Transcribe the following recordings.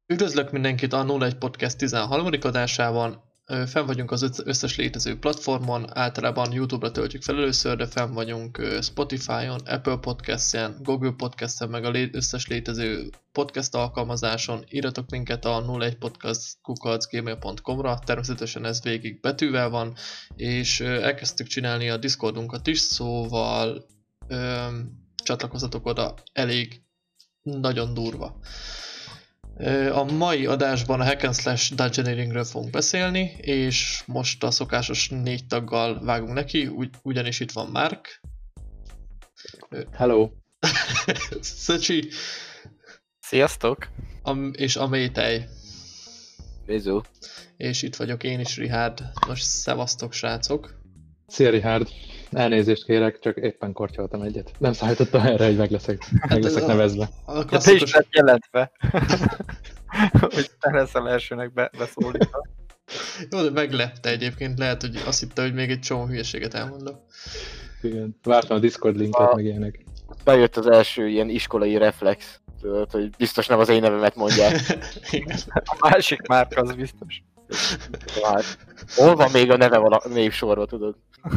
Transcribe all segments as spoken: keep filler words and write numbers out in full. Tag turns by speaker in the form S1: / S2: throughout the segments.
S1: Üdvözlök mindenkit a nulla egy Podcast tizenharmadik adásában. Ö, Fenn vagyunk az összes létező platformon, általában YouTube-ra töltjük fel először, de fenn vagyunk ö, Spotify-on, Apple Podcast-en, Google Podcast-en, meg a lé- összes létező podcast alkalmazáson. Írjatok minket a nulla egy podcast kukac gmail pont com-ra, természetesen ez végig betűvel van, és ö, elkezdtük csinálni a Discordunkat is, szóval ö, csatlakozzatok oda, elég nagyon durva. A mai adásban a Hack and Slash Dungeoneeringről fogunk beszélni, és most a szokásos négy taggal vágunk neki, ugy, ugyanis itt van Mark.
S2: Hello!
S1: Szöcsi.
S3: Sziasztok!
S1: Am- és a Métej.
S3: Bizú.
S1: És itt vagyok én is, Richard. Most szevasztok, srácok!
S2: Szia, Richard! Elnézést kérek, csak éppen kortyoltam egyet. Nem számítottam erre, hogy meg leszek, meg leszek nevezve.
S1: A
S3: klasszikus... Te is lett jelentve, hogy te leszel elsőnek be, beszólítva.
S1: Jó, de meglepte egyébként, lehet, hogy azt hitte, hogy még egy csomó hülyeséget elmondok.
S2: Igen, vártam a Discord linket, a... meg ilyenek.
S3: Bejött az első ilyen iskolai reflex, tudod, hogy biztos nem az én nevemet mondják. A másik márka az biztos. Hát, hol van még a neve vala névsorba, tudod?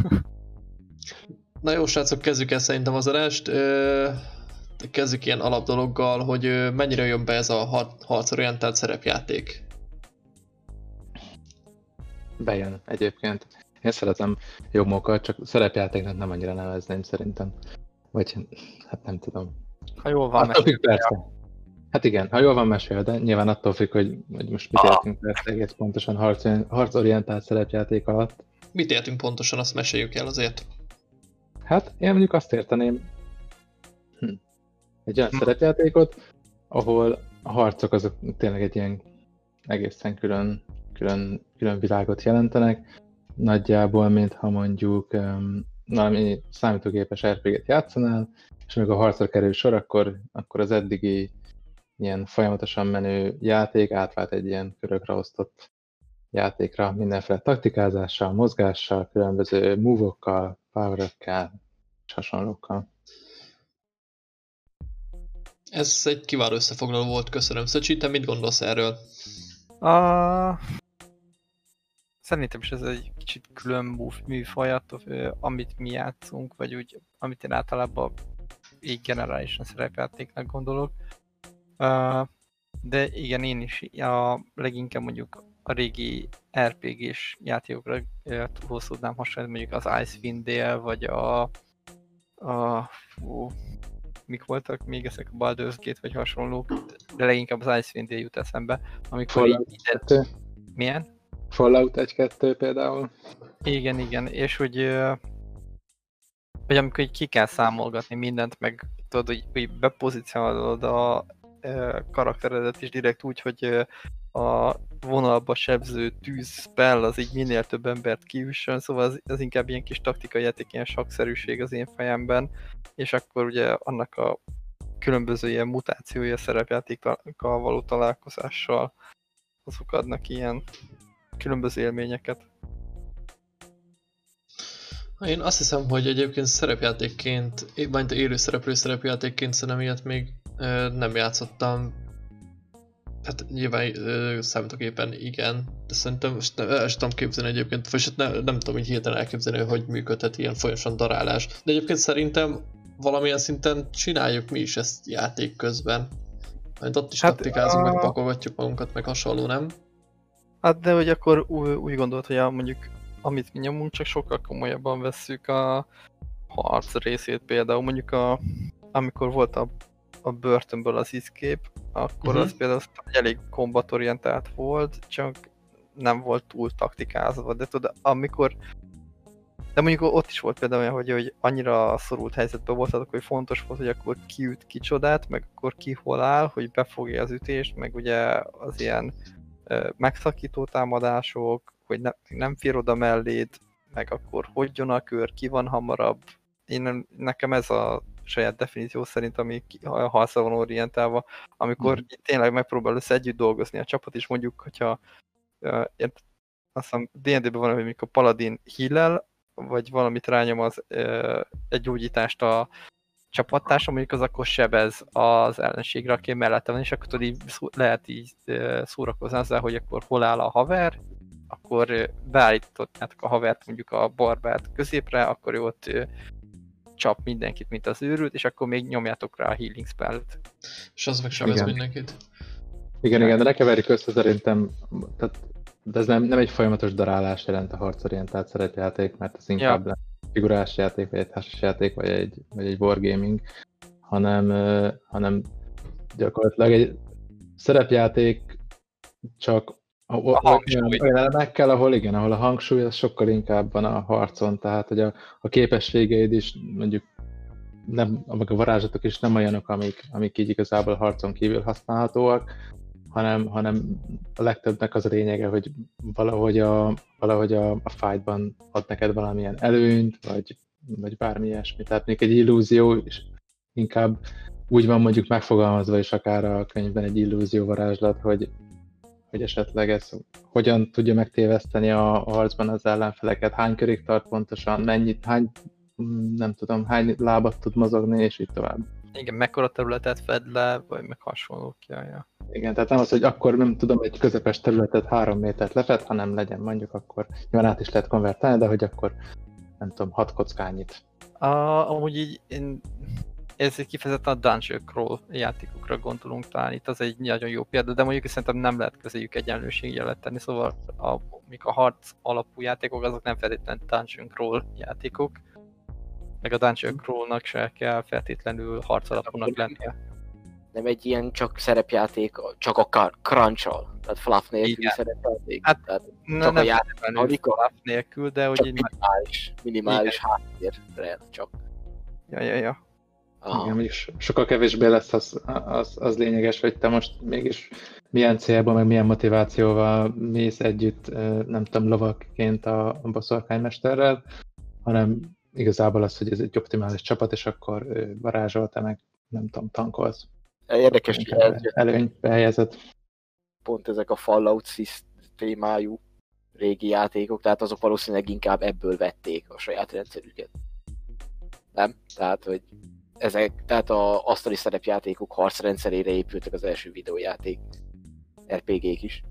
S1: Na jó, srácok, kezdjük el szerintem az adást. Kezdjük ilyen alapdologgal, hogy mennyire jön be ez a har- harcorientált szerepjáték.
S2: Bejön egyébként. Én szeretem jobb mókat, csak szerepjátéknak nem annyira nevezném szerintem. Vagy hát nem tudom.
S3: Ha jól van
S2: attól függ, persze. Hát igen, ha jól van mesélve, de nyilván attól függ, hogy, hogy most mit értünk persze egész pontosan harc, harcorientált szerepjáték alatt.
S1: Mit értünk pontosan, azt meséljük el azért.
S2: Hát én mondjuk azt érteném, hm. egy olyan szerepjátékot, ahol a harcok azok tényleg egy ilyen egészen külön, külön, külön világot jelentenek. Nagyjából, mintha mondjuk um, valami számítógépes er pé gét játszanál, és amikor a harcra kerül sor, akkor, akkor az eddigi ilyen folyamatosan menő játék átvált egy ilyen körökre osztott játékra, mindenféle taktikázással, mozgással, különböző move-okkal, power-ökkel és hasonlókkal.
S1: Ez egy kiváló összefoglaló volt, köszönöm. Szöcsi, te mit gondolsz erről?
S4: A... Szerintem is ez egy kicsit külön műfaj attól, amit mi játszunk, vagy úgy, amit én általában így generálisan szerepjátéknak gondolok. Uh, de igen, én is a leginkább mondjuk a régi er pé gés játékokra túlhoz tudnám hasonlítani, mondjuk az Icewind Dale, vagy a, a fú, mik voltak még ezek a Baldur's Gate, vagy hasonlók, de leginkább az Icewind Dale jut eszembe, amikor
S2: Fallout
S4: így...
S2: kettő.
S4: Milyen?
S2: Fallout egy kettő például.
S4: Igen, igen, és hogy, hogy amikor így ki kell számolgatni mindent, meg tudod, hogy, hogy bepozícionálod a karakteredet is direkt úgy, hogy a vonalba sebző tűz spell az így minél több embert kiüssön, szóval az, az inkább ilyen kis taktikai játék, ilyen sakszerűség az én fejemben, és akkor ugye annak a különböző ilyen mutációja szerepjátékkal való találkozással azok adnak ilyen különböző élményeket.
S1: Én azt hiszem, hogy egyébként szerepjátékként, majd élő szereplő szerepjátékként szerintem ilyet még ö, nem játszottam. Hát nyilván ö, számítógépen igen, de szerintem most nem, el sem tudom képzelni egyébként, vagy ne, nem tudom így hirtelen elképzelni, hogy működhet ilyen folyamatosan darálás. De egyébként szerintem valamilyen szinten csináljuk mi is ezt játék közben. Majd ott is hát, taktikázunk, a... meg pakolgatjuk magunkat, meg hasonló, nem?
S4: Hát de hogy akkor úgy, úgy gondolt, hogy a, mondjuk amit mi nyomunk, csak sokkal komolyabban vesszük a harc részét például. Mondjuk a, amikor volt a, a börtönből az Escape, akkor uh-huh. az például elég kombatorientált volt, csak nem volt túl taktikázva, de tudod, amikor de mondjuk ott is volt például olyan, hogy, hogy annyira szorult helyzetben voltatok, hogy fontos volt, hogy akkor ki üt kicsodát, meg akkor ki hol áll, hogy befogja az ütést, meg ugye az ilyen uh, megszakító támadások, hogy ne, nem fér oda melléd, meg akkor hogy jön a kör, ki van hamarabb. Én, nekem ez a saját definíció szerint, ami a harcra van orientálva, amikor mm. tényleg megpróbál össze együtt dolgozni a csapat, és mondjuk, hogyha uh, azt hiszem dé en dé-ben van, hogy mikor Paladin heal-el, vagy valamit rányom az uh, egy gyógyítást a csapattársa, mondjuk az akkor sebez az ellenségre, aki mellette van, és akkor tudod, így szó- lehet így ö, szórakozni azzal, hogy akkor hol áll a haver, akkor ö, beállítottátok a havert mondjuk a barbát középre, akkor ő ott ö, csap mindenkit, mint az őrült, és akkor még nyomjátok rá a healing spellt.
S1: És az meg sebez
S2: Igen.
S1: mindenkit.
S2: Igen, igen, de ne keverjük össze szerintem, tehát, de ez nem, nem egy folyamatos darálás jelent a harcorientált szerepjáték, mert ez inkább ja. figurás játék, vagy egy társas játék, vagy egy, vagy egy wargaming, hanem, uh, hanem gyakorlatilag egy szerepjáték csak a, a olyan, olyan elemekkel, ahol igen, ahol a hangsúly az sokkal inkább van a harcon, tehát hogy a, a képességeid is mondjuk nem, a varázslatok is nem olyanok, amik, amik így igazából harcon kívül használhatóak, hanem, hanem a legtöbbnek az a lényege, hogy valahogy a, valahogy a, a fightban ad neked valamilyen előnyt, vagy, vagy bármi ilyesmi. Tehát még egy illúzió is inkább úgy van mondjuk megfogalmazva is akár a könyvben egy illúzió varázslat, hogy, hogy esetleg ez hogyan tudja megtéveszteni a, a harcban az ellenfeleket, hány körig tart pontosan, mennyit, hány, nem tudom, hány lábat tud mozogni, és így tovább.
S4: Igen, mekkora területet fed le, vagy meg hasonlók. Ja, ja.
S2: Igen, tehát nem az, hogy akkor nem tudom, egy közepes területet három métert lefed, hanem legyen mondjuk akkor, nyilván át is lehet konvertálni, de hogy akkor nem tudom, hat kockányit.
S4: A, amúgy így én ez kifejezetten a Dungeon Crawl játékokra gondolunk talán, itt az egy nagyon jó példa, de mondjuk szerintem nem lehet közéjük egyenlőségjelet tenni, szóval a, mik a harc alapú játékok, azok nem feltétlenül Dungeon Crawl játékok, meg a Dungeon Crawl-nak se kell feltétlenül harc alapúnak lennie.
S3: Nem egy ilyen csak szerepjáték, csak a crunch-al, tehát fluff nélküli szerepjáték.
S4: Hát
S3: tehát
S4: ne,
S3: csak
S4: nem
S3: a játék
S4: fluff nélkül, de hogy így
S3: minimális, minimális háttérre csak.
S4: Ja, ja, ja.
S2: Igen, mondjuk sokkal kevésbé lesz az, az, az lényeges, hogy te most mégis milyen célban, meg milyen motivációval mész együtt, nem tudom, lovakként a boszorkánymesterrel, hanem igazából az, hogy ez egy optimális csapat, és akkor varázsol, te meg nem tudom, tankolsz.
S3: Érdekes, hogy ez
S2: előnybe helyezed.
S3: Pont ezek a Fallout szisztémájú régi játékok, tehát azok valószínűleg inkább ebből vették a saját rendszerüket. Nem? Tehát, hogy ezek, tehát a asztali szerepjátékok harcrendszerére épültek az első videójáték er pé gé-k is.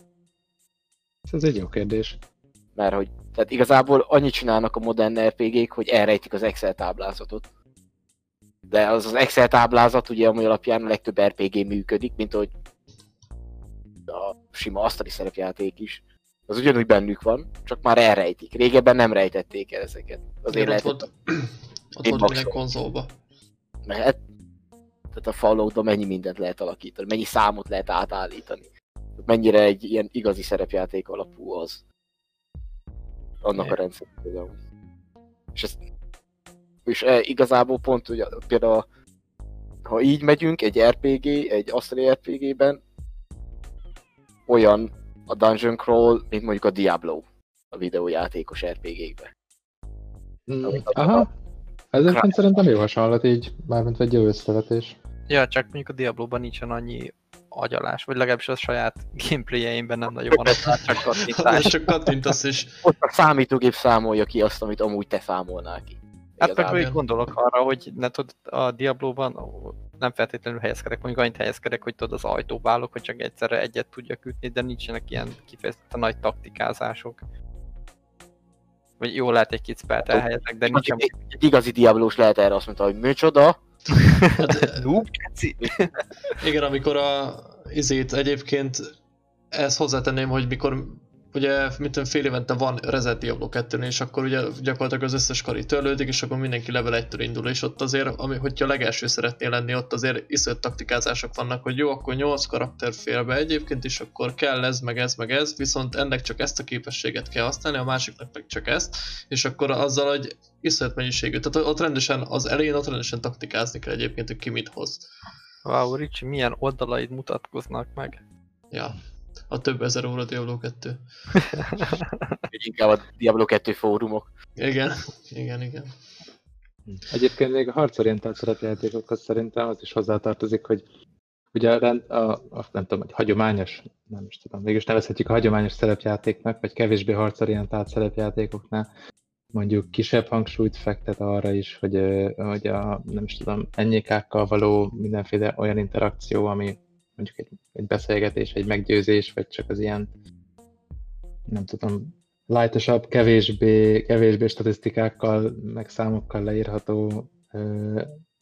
S2: Ez egy jó kérdés.
S3: Mert hogy, tehát igazából annyit csinálnak a modern er pé gé-k, hogy elrejtik az Excel táblázatot. De az az Excel táblázat, ugye, ami alapján a legtöbb er pé gé működik, mint hogy a sima asztali szerepjáték is. Az ugyanúgy bennük van, csak már elrejtik. Régebben nem rejtették el ezeket. Azért
S1: Igen,
S3: lehet,
S1: ott volt, ott volt minden konzolba.
S3: Mert tehát a Falloutban mennyi mindent lehet alakítani, mennyi számot lehet átállítani. Mennyire egy ilyen igazi szerepjáték alapú az. Annak é. a rendszer például. És, ez, és e, igazából pont, hogy például ha így megyünk egy er pé gé, egy asztali er pé gében, olyan a Dungeon Crawl, mint mondjuk a Diablo a videójátékos er pé gé-kben.
S2: Mm, aha, ezért szerintem jó hasonlat így, mármint egy jó összevetés.
S4: Ja, csak mondjuk a Diablo-ban nincsen annyi agyalás, vagy legalábbis a saját gameplay-eimben nem nagyon van, ott csak kattintás.
S1: Csak kattintasz is.
S3: Ott a számítógép számolja ki azt, amit amúgy te számolnál ki.
S4: Hát meg még gondolok arra, hogy ne tudod, a Diablo-ban nem feltétlenül helyezkedek, mondjuk annyit helyezkedek, hogy tudod az ajtóbálok, hogy csak egyszerre egyet tudjak ütni, de nincsenek ilyen kifejezetten nagy taktikázások. Vagy jó, lehet egy kicsit spelt elhelyezek, de nincsen...
S3: Egy, egy igazi Diablós lehet erre azt mondta, hogy micsoda?
S1: Hát, igen, amikor a izét egyébként ezt hozzátenném, hogy mikor ugye mint fél évente van Reset Diablo kettőnél, és akkor ugye gyakorlatilag az összes kari törlődik, és akkor mindenki level egytől indul, és ott azért, ami, hogyha legelső szeretnél lenni, ott azért iszonyat taktikázások vannak, hogy jó, akkor nyolc karakter fél be egyébként, és akkor kell ez, meg ez, meg ez, viszont ennek csak ezt a képességet kell használni, a másiknak meg csak ezt, és akkor azzal, hogy iszonyat mennyiségű, tehát ott rendesen, az elején ott rendesen taktikázni kell egyébként, hogy ki mit hoz.
S4: Wow, Ricsi, milyen oldalaid mutatkoznak meg.
S1: Ja. A több ezer óra Diablo kettő.
S3: Inkább a Diablo kettő fórumok.
S1: Igen, igen, igen.
S2: Egyébként még a harcorientált szerepjátékokhoz szerintem az is hozzátartozik, hogy ugye a, rend, a, a nem tudom, egy hagyományos, nem is tudom, mégis nevezhetjük a hagyományos szerepjátéknak, vagy kevésbé harcorientált szerepjátékoknál, mondjuk kisebb hangsúlyt fektet arra is, hogy, hogy a, nem is tudom, ennyékákkal való mindenféle olyan interakció, ami mondjuk egy, egy beszélgetés, egy meggyőzés, vagy csak az ilyen, nem tudom, lightosabb, kevésbé, kevésbé statisztikákkal, meg számokkal leírható ö,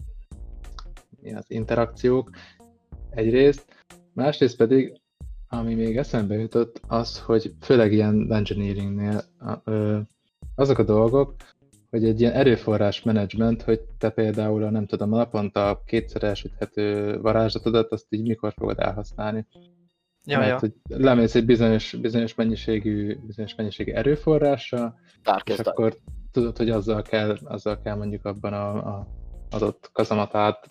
S2: az interakciók egyrészt. Másrészt pedig, ami még eszembe jutott, az, hogy főleg ilyen engineeringnél ö, azok a dolgok, hogy egy ilyen erőforrás menedzsment, hogy te például a nem tudom, a naponta kétszer elsüthető varázslatodat, azt így mikor fogod elhasználni.
S4: Ja,
S2: Mert
S4: ja.
S2: hogy lemész egy bizonyos, bizonyos mennyiségű, bizonyos mennyiségű erőforrással, és akkor tudod, hogy azzal kell, azzal kell mondjuk abban a, a adott kazamatát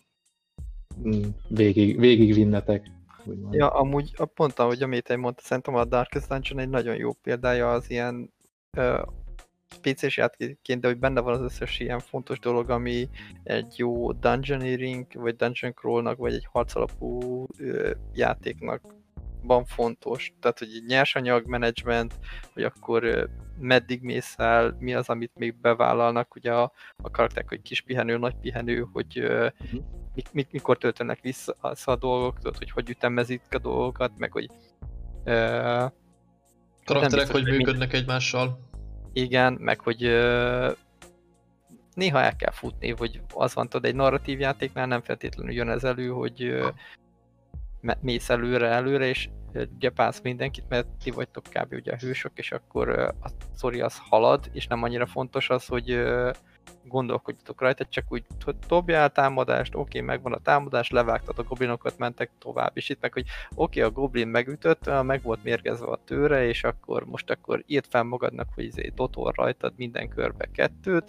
S2: végig, végigvinnetek. Úgymond.
S4: Ja, amúgy a pont ahogy a Métej mondta, szerintem a Darkest Dungeon egy nagyon jó példája az ilyen uh, pé cés játékként, de hogy benne van az összes ilyen fontos dolog, ami egy jó dungeoneering, vagy dungeon crawlnak, vagy egy harcalapú uh, játéknak van fontos. Tehát, hogy egy nyersanyag menedzsment, hogy akkor uh, meddig mész el, mi az, amit még bevállalnak, ugye a, a karakterek, hogy kis pihenő, nagy pihenő, hogy uh, uh-huh. mik, mik, mikor töltenek vissza a dolgok, tudod, hogy hogy ütemezik a dolgokat, meg hogy uh,
S1: karakterek, hogy működnek
S4: mind...
S1: egymással.
S4: Igen, meg hogy uh, néha el kell futni, hogy az van, tudod, egy narratív játéknál nem feltétlenül jön ez elő, hogy uh, mész előre, előre, és uh, gyepálsz mindenkit, mert ti vagytok kb. Ugye a hősök, és akkor uh, a sztori az halad, és nem annyira fontos az, hogy uh, gondolkodjatok rajta, csak úgy dobjál támadást, oké, okay, megvan a támadás, levágtad a goblinokat, mentek tovább, és itt meg, hogy oké, okay, a goblin megütött, meg volt mérgezve a tőre, és akkor most akkor írd fel magadnak, hogy izé dotor rajtad minden körbe kettőt.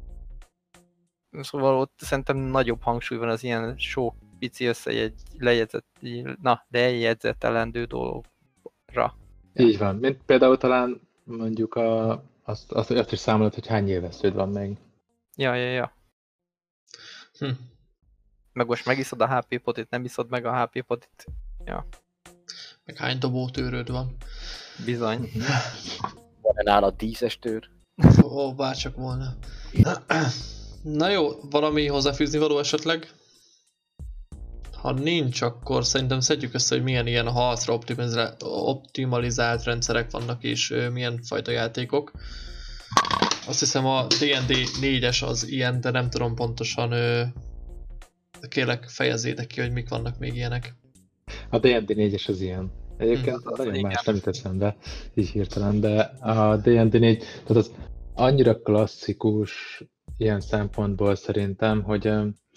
S4: Szóval ott szerintem nagyobb hangsúly van az ilyen sok pici összejegy, lejegyzett, na, de jegyzetelendő dologra.
S2: Így van, mint például talán mondjuk a, azt, azt, azt is számolod, hogy hány élvesződ van még.
S4: Ja, ja, ja.
S1: Hm.
S4: Meg most megiszod a há pé potit, nem iszod meg a há pé potit. Ja.
S1: Meg hány dobótőröd van.
S4: Bizony.
S3: Van-e nálad tízes tőr?
S1: Ó, bárcsak volna. Na jó, valami hozzáfűzni való esetleg? Ha nincs, akkor szerintem szedjük össze, hogy milyen ilyen harcra optimalizált rendszerek vannak, és milyen fajta játékok. Azt hiszem a dé end dé négyes az ilyen, de nem tudom pontosan, ö... kérlek fejezzétek ki, hogy mik vannak még ilyenek.
S2: A dé end dé négyes az ilyen. Egyébként hmm, nagyon más nem jut eszembe, így hirtelen, de a dé end dé négy, tehát az annyira klasszikus ilyen szempontból szerintem, hogy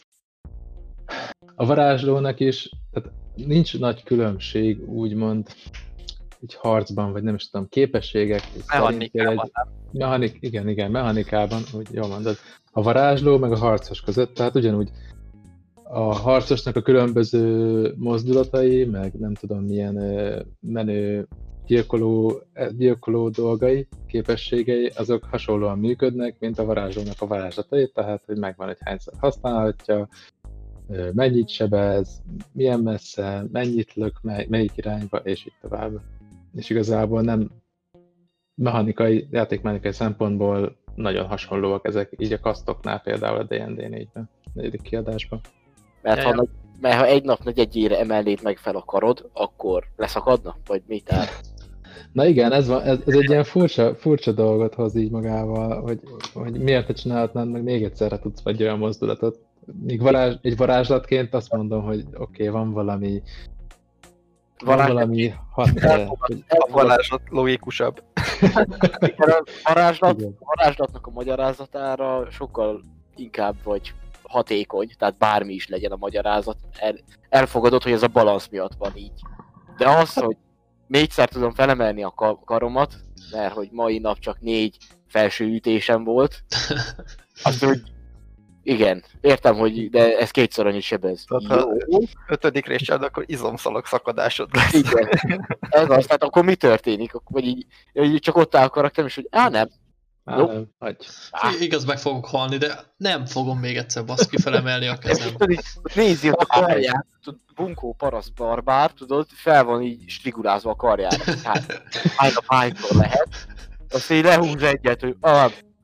S2: a varázslónak is, tehát nincs nagy különbség, úgymond, egy harcban, vagy nem is tudom, képességek szerint egy... Mechanik, igen, igen, mechanikában, úgy jól mondod, a varázsló meg a harcos között, tehát ugyanúgy a harcosnak a különböző mozdulatai, meg nem tudom milyen menő gyilkoló, gyilkoló dolgai, képességei, azok hasonlóan működnek, mint a varázslónak a varázslatai, tehát hogy megvan, hogy hányszor használhatja, mennyit sebez, milyen messze, mennyit lök, mely, melyik irányba, és így tovább. És igazából nem mechanikai, játékmechanikai szempontból nagyon hasonlóak ezek, így a kasztoknál például a dé end dé négyben, negyedik kiadásban.
S3: Mert, ja, ha, ja. mert ha egy nap negyedjére emelnéd meg fel a karod, akkor leszakadna? Vagy mit áll?
S2: Na igen, ez, van, ez, ez egy ilyen furcsa, furcsa dolgot hoz így magával, hogy, hogy miért te csinálhatnád meg még egyszerre tudsz vagy olyan mozdulatot. Míg varázs, egy varázslatként azt mondom, hogy oké, okay, van valami van Varázs... valami hat...
S4: A varázslat logikusabb.
S3: A varázslat, varázslatnak a magyarázatára sokkal inkább vagy hatékony, tehát bármi is legyen a magyarázat, el, elfogadod, hogy ez a balansz miatt van így. De az, hogy négyszer tudom felemelni a karomat, mert hogy mai nap csak négy felső ütésem volt, azt, hogy igen, értem, hogy de ez kétszer annyit sebez.
S4: Tehát jó. Ötödik rész csinálod, akkor izomszalag szakadásod lesz.
S3: Igen. Ez az, tehát akkor mi történik? Vagy így, így csak ott áll a karakterem, és hogy á nem.
S2: Á, nem, hagyj.
S1: Igaz, meg fogok halni, de nem fogom még egyszer baszki felemelni a kezem.
S3: Nézi a karját, bunkó paraszt barbár, tudod, fel van így strigulázva a karjára. Hát, hányra hányszor lehet. Azt így lehúz egyet, hogy ah,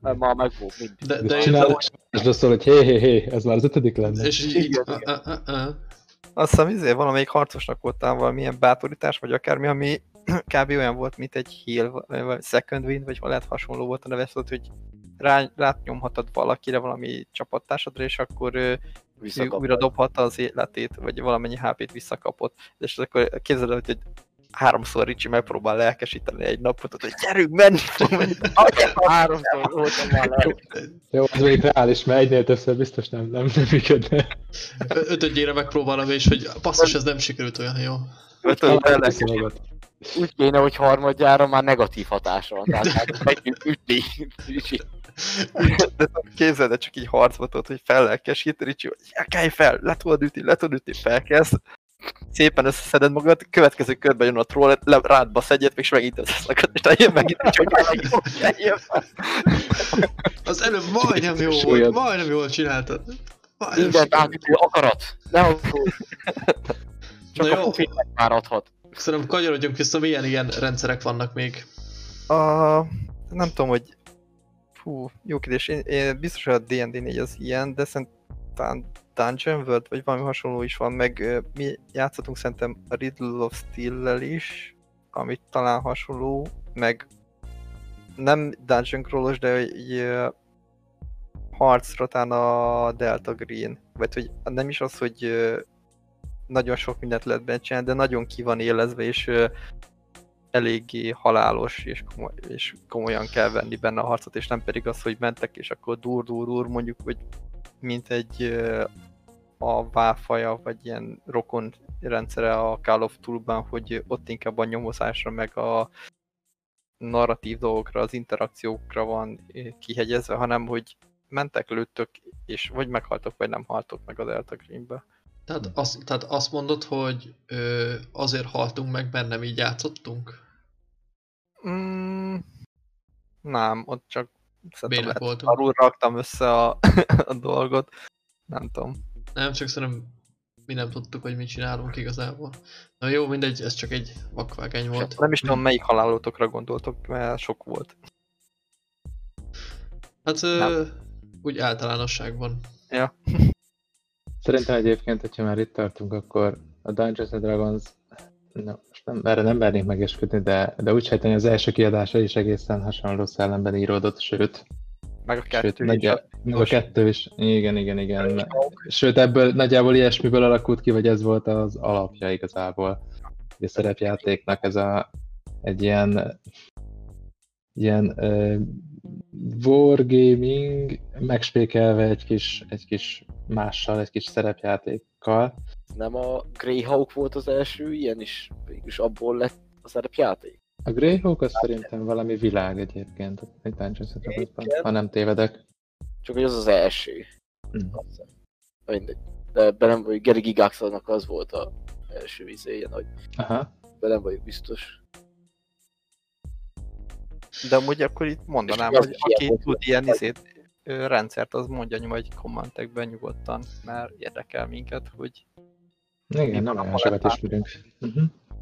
S3: Már meg volt mindig.
S1: De, de
S2: És
S1: én
S2: csinál, és szól, hogy hé, hé, hé, ez már az ötödik lenne.
S1: és így,
S3: Igen,
S1: a, a, a, a.
S4: Azt hiszem, izé, valamelyik harcosnak voltál valamilyen bátorítás, vagy akármi, ami kb. Olyan volt, mint egy heal, vagy second wind, vagy valami hasonló volt a neve, szóval, hogy rá, rátnyomhatod valakire, valami csapattársadra, és akkor ő, ő újra dobhatta az életét, vagy valamennyi há pét visszakapott. És akkor képzeld el, hogy háromszor Ricsi megpróbál lelkesíteni egy napot, hogy gyerünk, menni fog, menni fog.
S3: Háromszor voltam már lelkesíteni.
S2: Jó, az még reális, mert egynél többször biztos nem, nem, nem működne.
S1: Ötödjére megpróbálom, és hogy basszus, ez nem sikerült olyan jó.
S3: Úgy kéne, hogy harmadjára már negatív hatása van, tehát megyünk ütni.
S4: De képzeld, de csak így harcba tudod, hogy fellelkesít, Ricsi, hogy ja, kelj fel, le tudod ütni, le tudod ütni, felkezd. Szépen összeszeded magad, következő körben jön a troll, le, rád basz egyet, és megint összeszakad, és eljön megint, és hogy eljön fel.
S1: Az előbb majdnem jó volt, majdnem jól csináltad.
S3: Mindent átütő akarat, ne aggódj. Csak
S1: Na
S3: a
S1: jó.
S3: pufit már adhat.
S1: Szerintem kanyarodjunk vissza, milyen ilyen rendszerek vannak még.
S4: A, nem tudom, hogy fú, jó kérdés, én, én biztos, hogy a dé and dé négy az ilyen, de szerintem Dungeon World, vagy valami hasonló is van, meg uh, mi játszottunk szerintem a Riddle of Steel-lel is, amit talán hasonló, meg nem Dungeon Crawlos, de egy uh, harcra talán a Delta Green, vagy hogy nem is az, hogy uh, nagyon sok mindent lehet benne csinálni, de nagyon ki van élezve, és uh, eléggé halálos, és, komoly, és komolyan kell venni benne a harcot, és nem pedig az, hogy mentek, és akkor dur-dur-dur, mondjuk, hogy mint egy uh, a válfaja, vagy ilyen rokon rendszere a Call of Duty-ban, hogy ott inkább a nyomozásra, meg a narratív dolgokra, az interakciókra van kihegyezve, hanem hogy mentek, lőttök, és vagy meghaltok, vagy nem haltok meg a Delta Greenbe.
S1: Tehát, az, tehát azt mondod, hogy ö, azért haltunk meg, mert nem így játszottunk?
S4: Mm, nem, ott csak
S1: Bének voltunk.
S4: arról raktam össze a, a dolgot. Nem tudom.
S1: Nem, csak szerintem mi nem tudtuk, hogy mit csinálunk igazából. Na jó, mindegy, ez csak egy vakvágány volt.
S4: Nem is tudom, melyik halálotokra gondoltok, mert sok volt.
S1: Hát ö, úgy általánosságban.
S4: Ja.
S2: Szerintem egyébként, hogyha már itt tartunk, akkor a Dungeons and Dragons, na, most nem, erre nem mernék megesküdni, de, de úgy sejteni, az első kiadása is egészen hasonló szellemben íródott, sőt,
S4: Meg a kettő
S2: sőt,
S4: is.
S2: nagyjá, meg a kettő is, igen, igen, igen. Sőt, ebből nagyjából ilyesmiből alakult ki, vagy ez volt az alapja igazából. A szerepjátéknak ez a, egy ilyen, ilyen uh, wargaming, megspékelve egy kis, egy kis mással, egy kis szerepjátékkal.
S3: Nem a Greyhawk volt az első ilyen is, és abból lett a szerepjáték.
S2: A Greyhawk az szerintem valami világ egyébként, egy Dungeons and Dragonsban, ha nem tévedek.
S3: Csak hogy az az első.
S2: Hmm.
S3: Mindegy. De ebben nem vagy, Gary Gygaxnak az volt az első izéje, hogy
S2: Aha.
S3: ebben nem vagyok biztos.
S4: De amúgy akkor itt mondanám,
S3: És
S4: hogy
S3: az
S4: aki
S3: ilyen
S4: tud ilyen izét, ö, rendszert, az mondja nyom, hogy kommentekben nyugodtan, mert érdekel minket, hogy
S2: Igen, nem olyan sokat is tudunk. Uh-huh.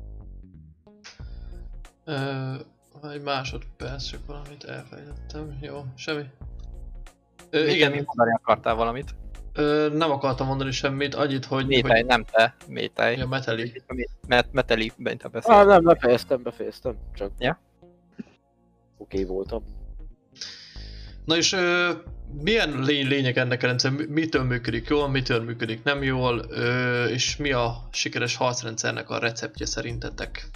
S1: Ö, egy másodperc, csak valamit elfejtettem. Jó, semmi. Ö,
S4: igen,
S1: igen,
S4: mi mondani akartál valamit.
S1: ö, nem akartam mondani semmit, annyit, hogy...
S4: Métej,
S1: hogy...
S4: nem te, Métej.
S1: Ja, Meteli.
S4: Met, meteli, bent a
S3: Ah,
S4: beszél.
S3: nem, befejeztem, befejeztem. Csak
S4: Ja?
S3: oké okay voltam.
S1: Na és ö, milyen lény, lényeg ennek a rendszer? Mitől működik jól, mitől működik nem jól, ö, és mi a sikeres harcrendszernek a receptje szerintetek?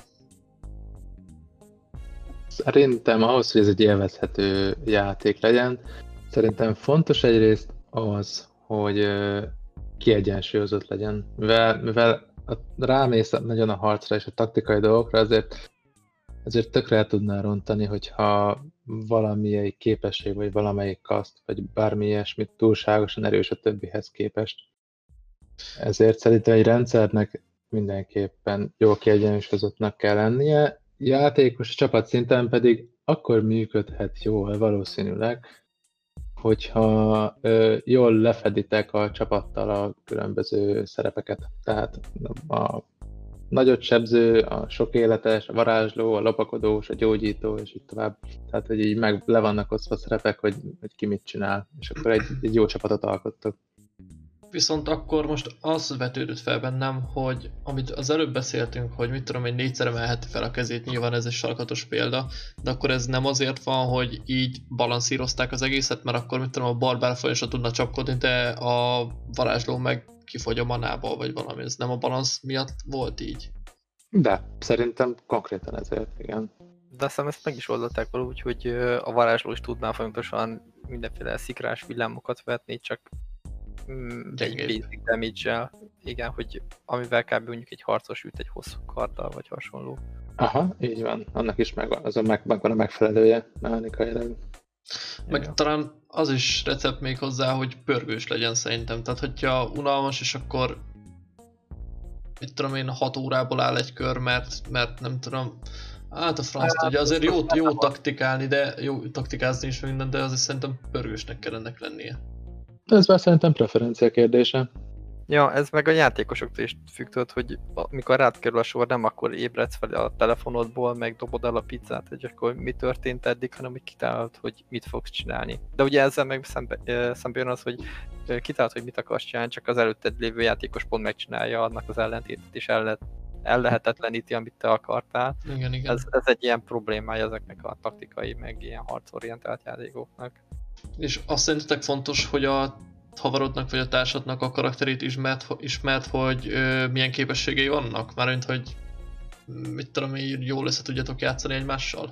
S2: Szerintem ahhoz, hogy ez egy élvezhető játék legyen, szerintem fontos egyrészt az, hogy ö, kiegyensúlyozott legyen. Mivel, mivel rámész nagyon a harcra és a taktikai dolgokra, azért, azért tökre el tudná rontani, hogyha valamelyik képesség, vagy valamelyik kaszt, vagy bármi ilyesmit túlságosan erős a többihez képest. Ezért szerintem egy rendszernek mindenképpen jól kiegyensúlyozottnak kell lennie, játékos csapat szinten pedig akkor működhet jól valószínűleg, hogyha ö, jól lefeditek a csapattal a különböző szerepeket. Tehát a nagyot sebző, a sok életes, a varázsló, a lopakodós, a gyógyító, és így tovább. Tehát, hogy így meg le vannak osztva szerepek, hogy, hogy ki mit csinál, és akkor egy, egy jó csapatot alkottok.
S1: Viszont akkor most az vetődött fel bennem, hogy amit az előbb beszéltünk, hogy mit tudom, egy négyszer emelheti fel a kezét, nyilván ez egy sarkatos példa, de akkor ez nem azért van, hogy így balanszírozták az egészet, mert akkor mit tudom, a barbár folyamatosan tudna csapkodni, de a varázsló meg kifogy a manából, vagy valami, ez nem a balansz miatt volt így?
S2: De szerintem konkrétan ezért, igen.
S4: De aztán ezt meg is oldották valahogy, hogy ö, a varázsló is tudná folyamatosan mindenféle szikrás villámokat vetni, csak mm, egy basic damage-el. Igen, hogy amivel kb. Mondjuk egy harcos üt egy hosszú karddal, vagy hasonló.
S2: Aha, így van. Annak is megvan, azon meg, megvan a megfelelője mechanikailag.
S1: Meg
S4: Ja.
S1: talán az is recept még hozzá, hogy pörgős legyen szerintem. Tehát, hogyha unalmas, és akkor mit tudom én, hat órából áll egy kör, mert, mert nem tudom, hát a franc tudja, azért jó, jó taktikálni, de jó taktikázni is minden, de azért szerintem pörgősnek kell ennek lennie.
S2: Ez már szerintem preferencia kérdése.
S4: Ja, ez meg a játékosoktól is függ, tudod, hogy amikor rád kerül a sor, nem akkor ébredsz fel a telefonodból, meg dobod el a pizzát, hogy akkor mi történt eddig, hanem hogy kitálod, hogy mit fogsz csinálni. De ugye ezzel meg szembe, szembe jön az, hogy kitálod, hogy mit akarsz csinálni, csak az előtted lévő játékos pont megcsinálja annak az ellentétet, és el, lehet, el lehetetleníti, amit te akartál.
S1: Igen, igen.
S4: Ez, ez egy ilyen problémája ezeknek a taktikai, meg ilyen harcorientált játékoknak.
S1: És azt szerintetek fontos, hogy a havarodnak vagy a társadnak a karakterét ismert, ismert hogy ö, milyen képességei vannak? Mármint, hogy mit tudom én, jól össze tudjatok játszani egymással?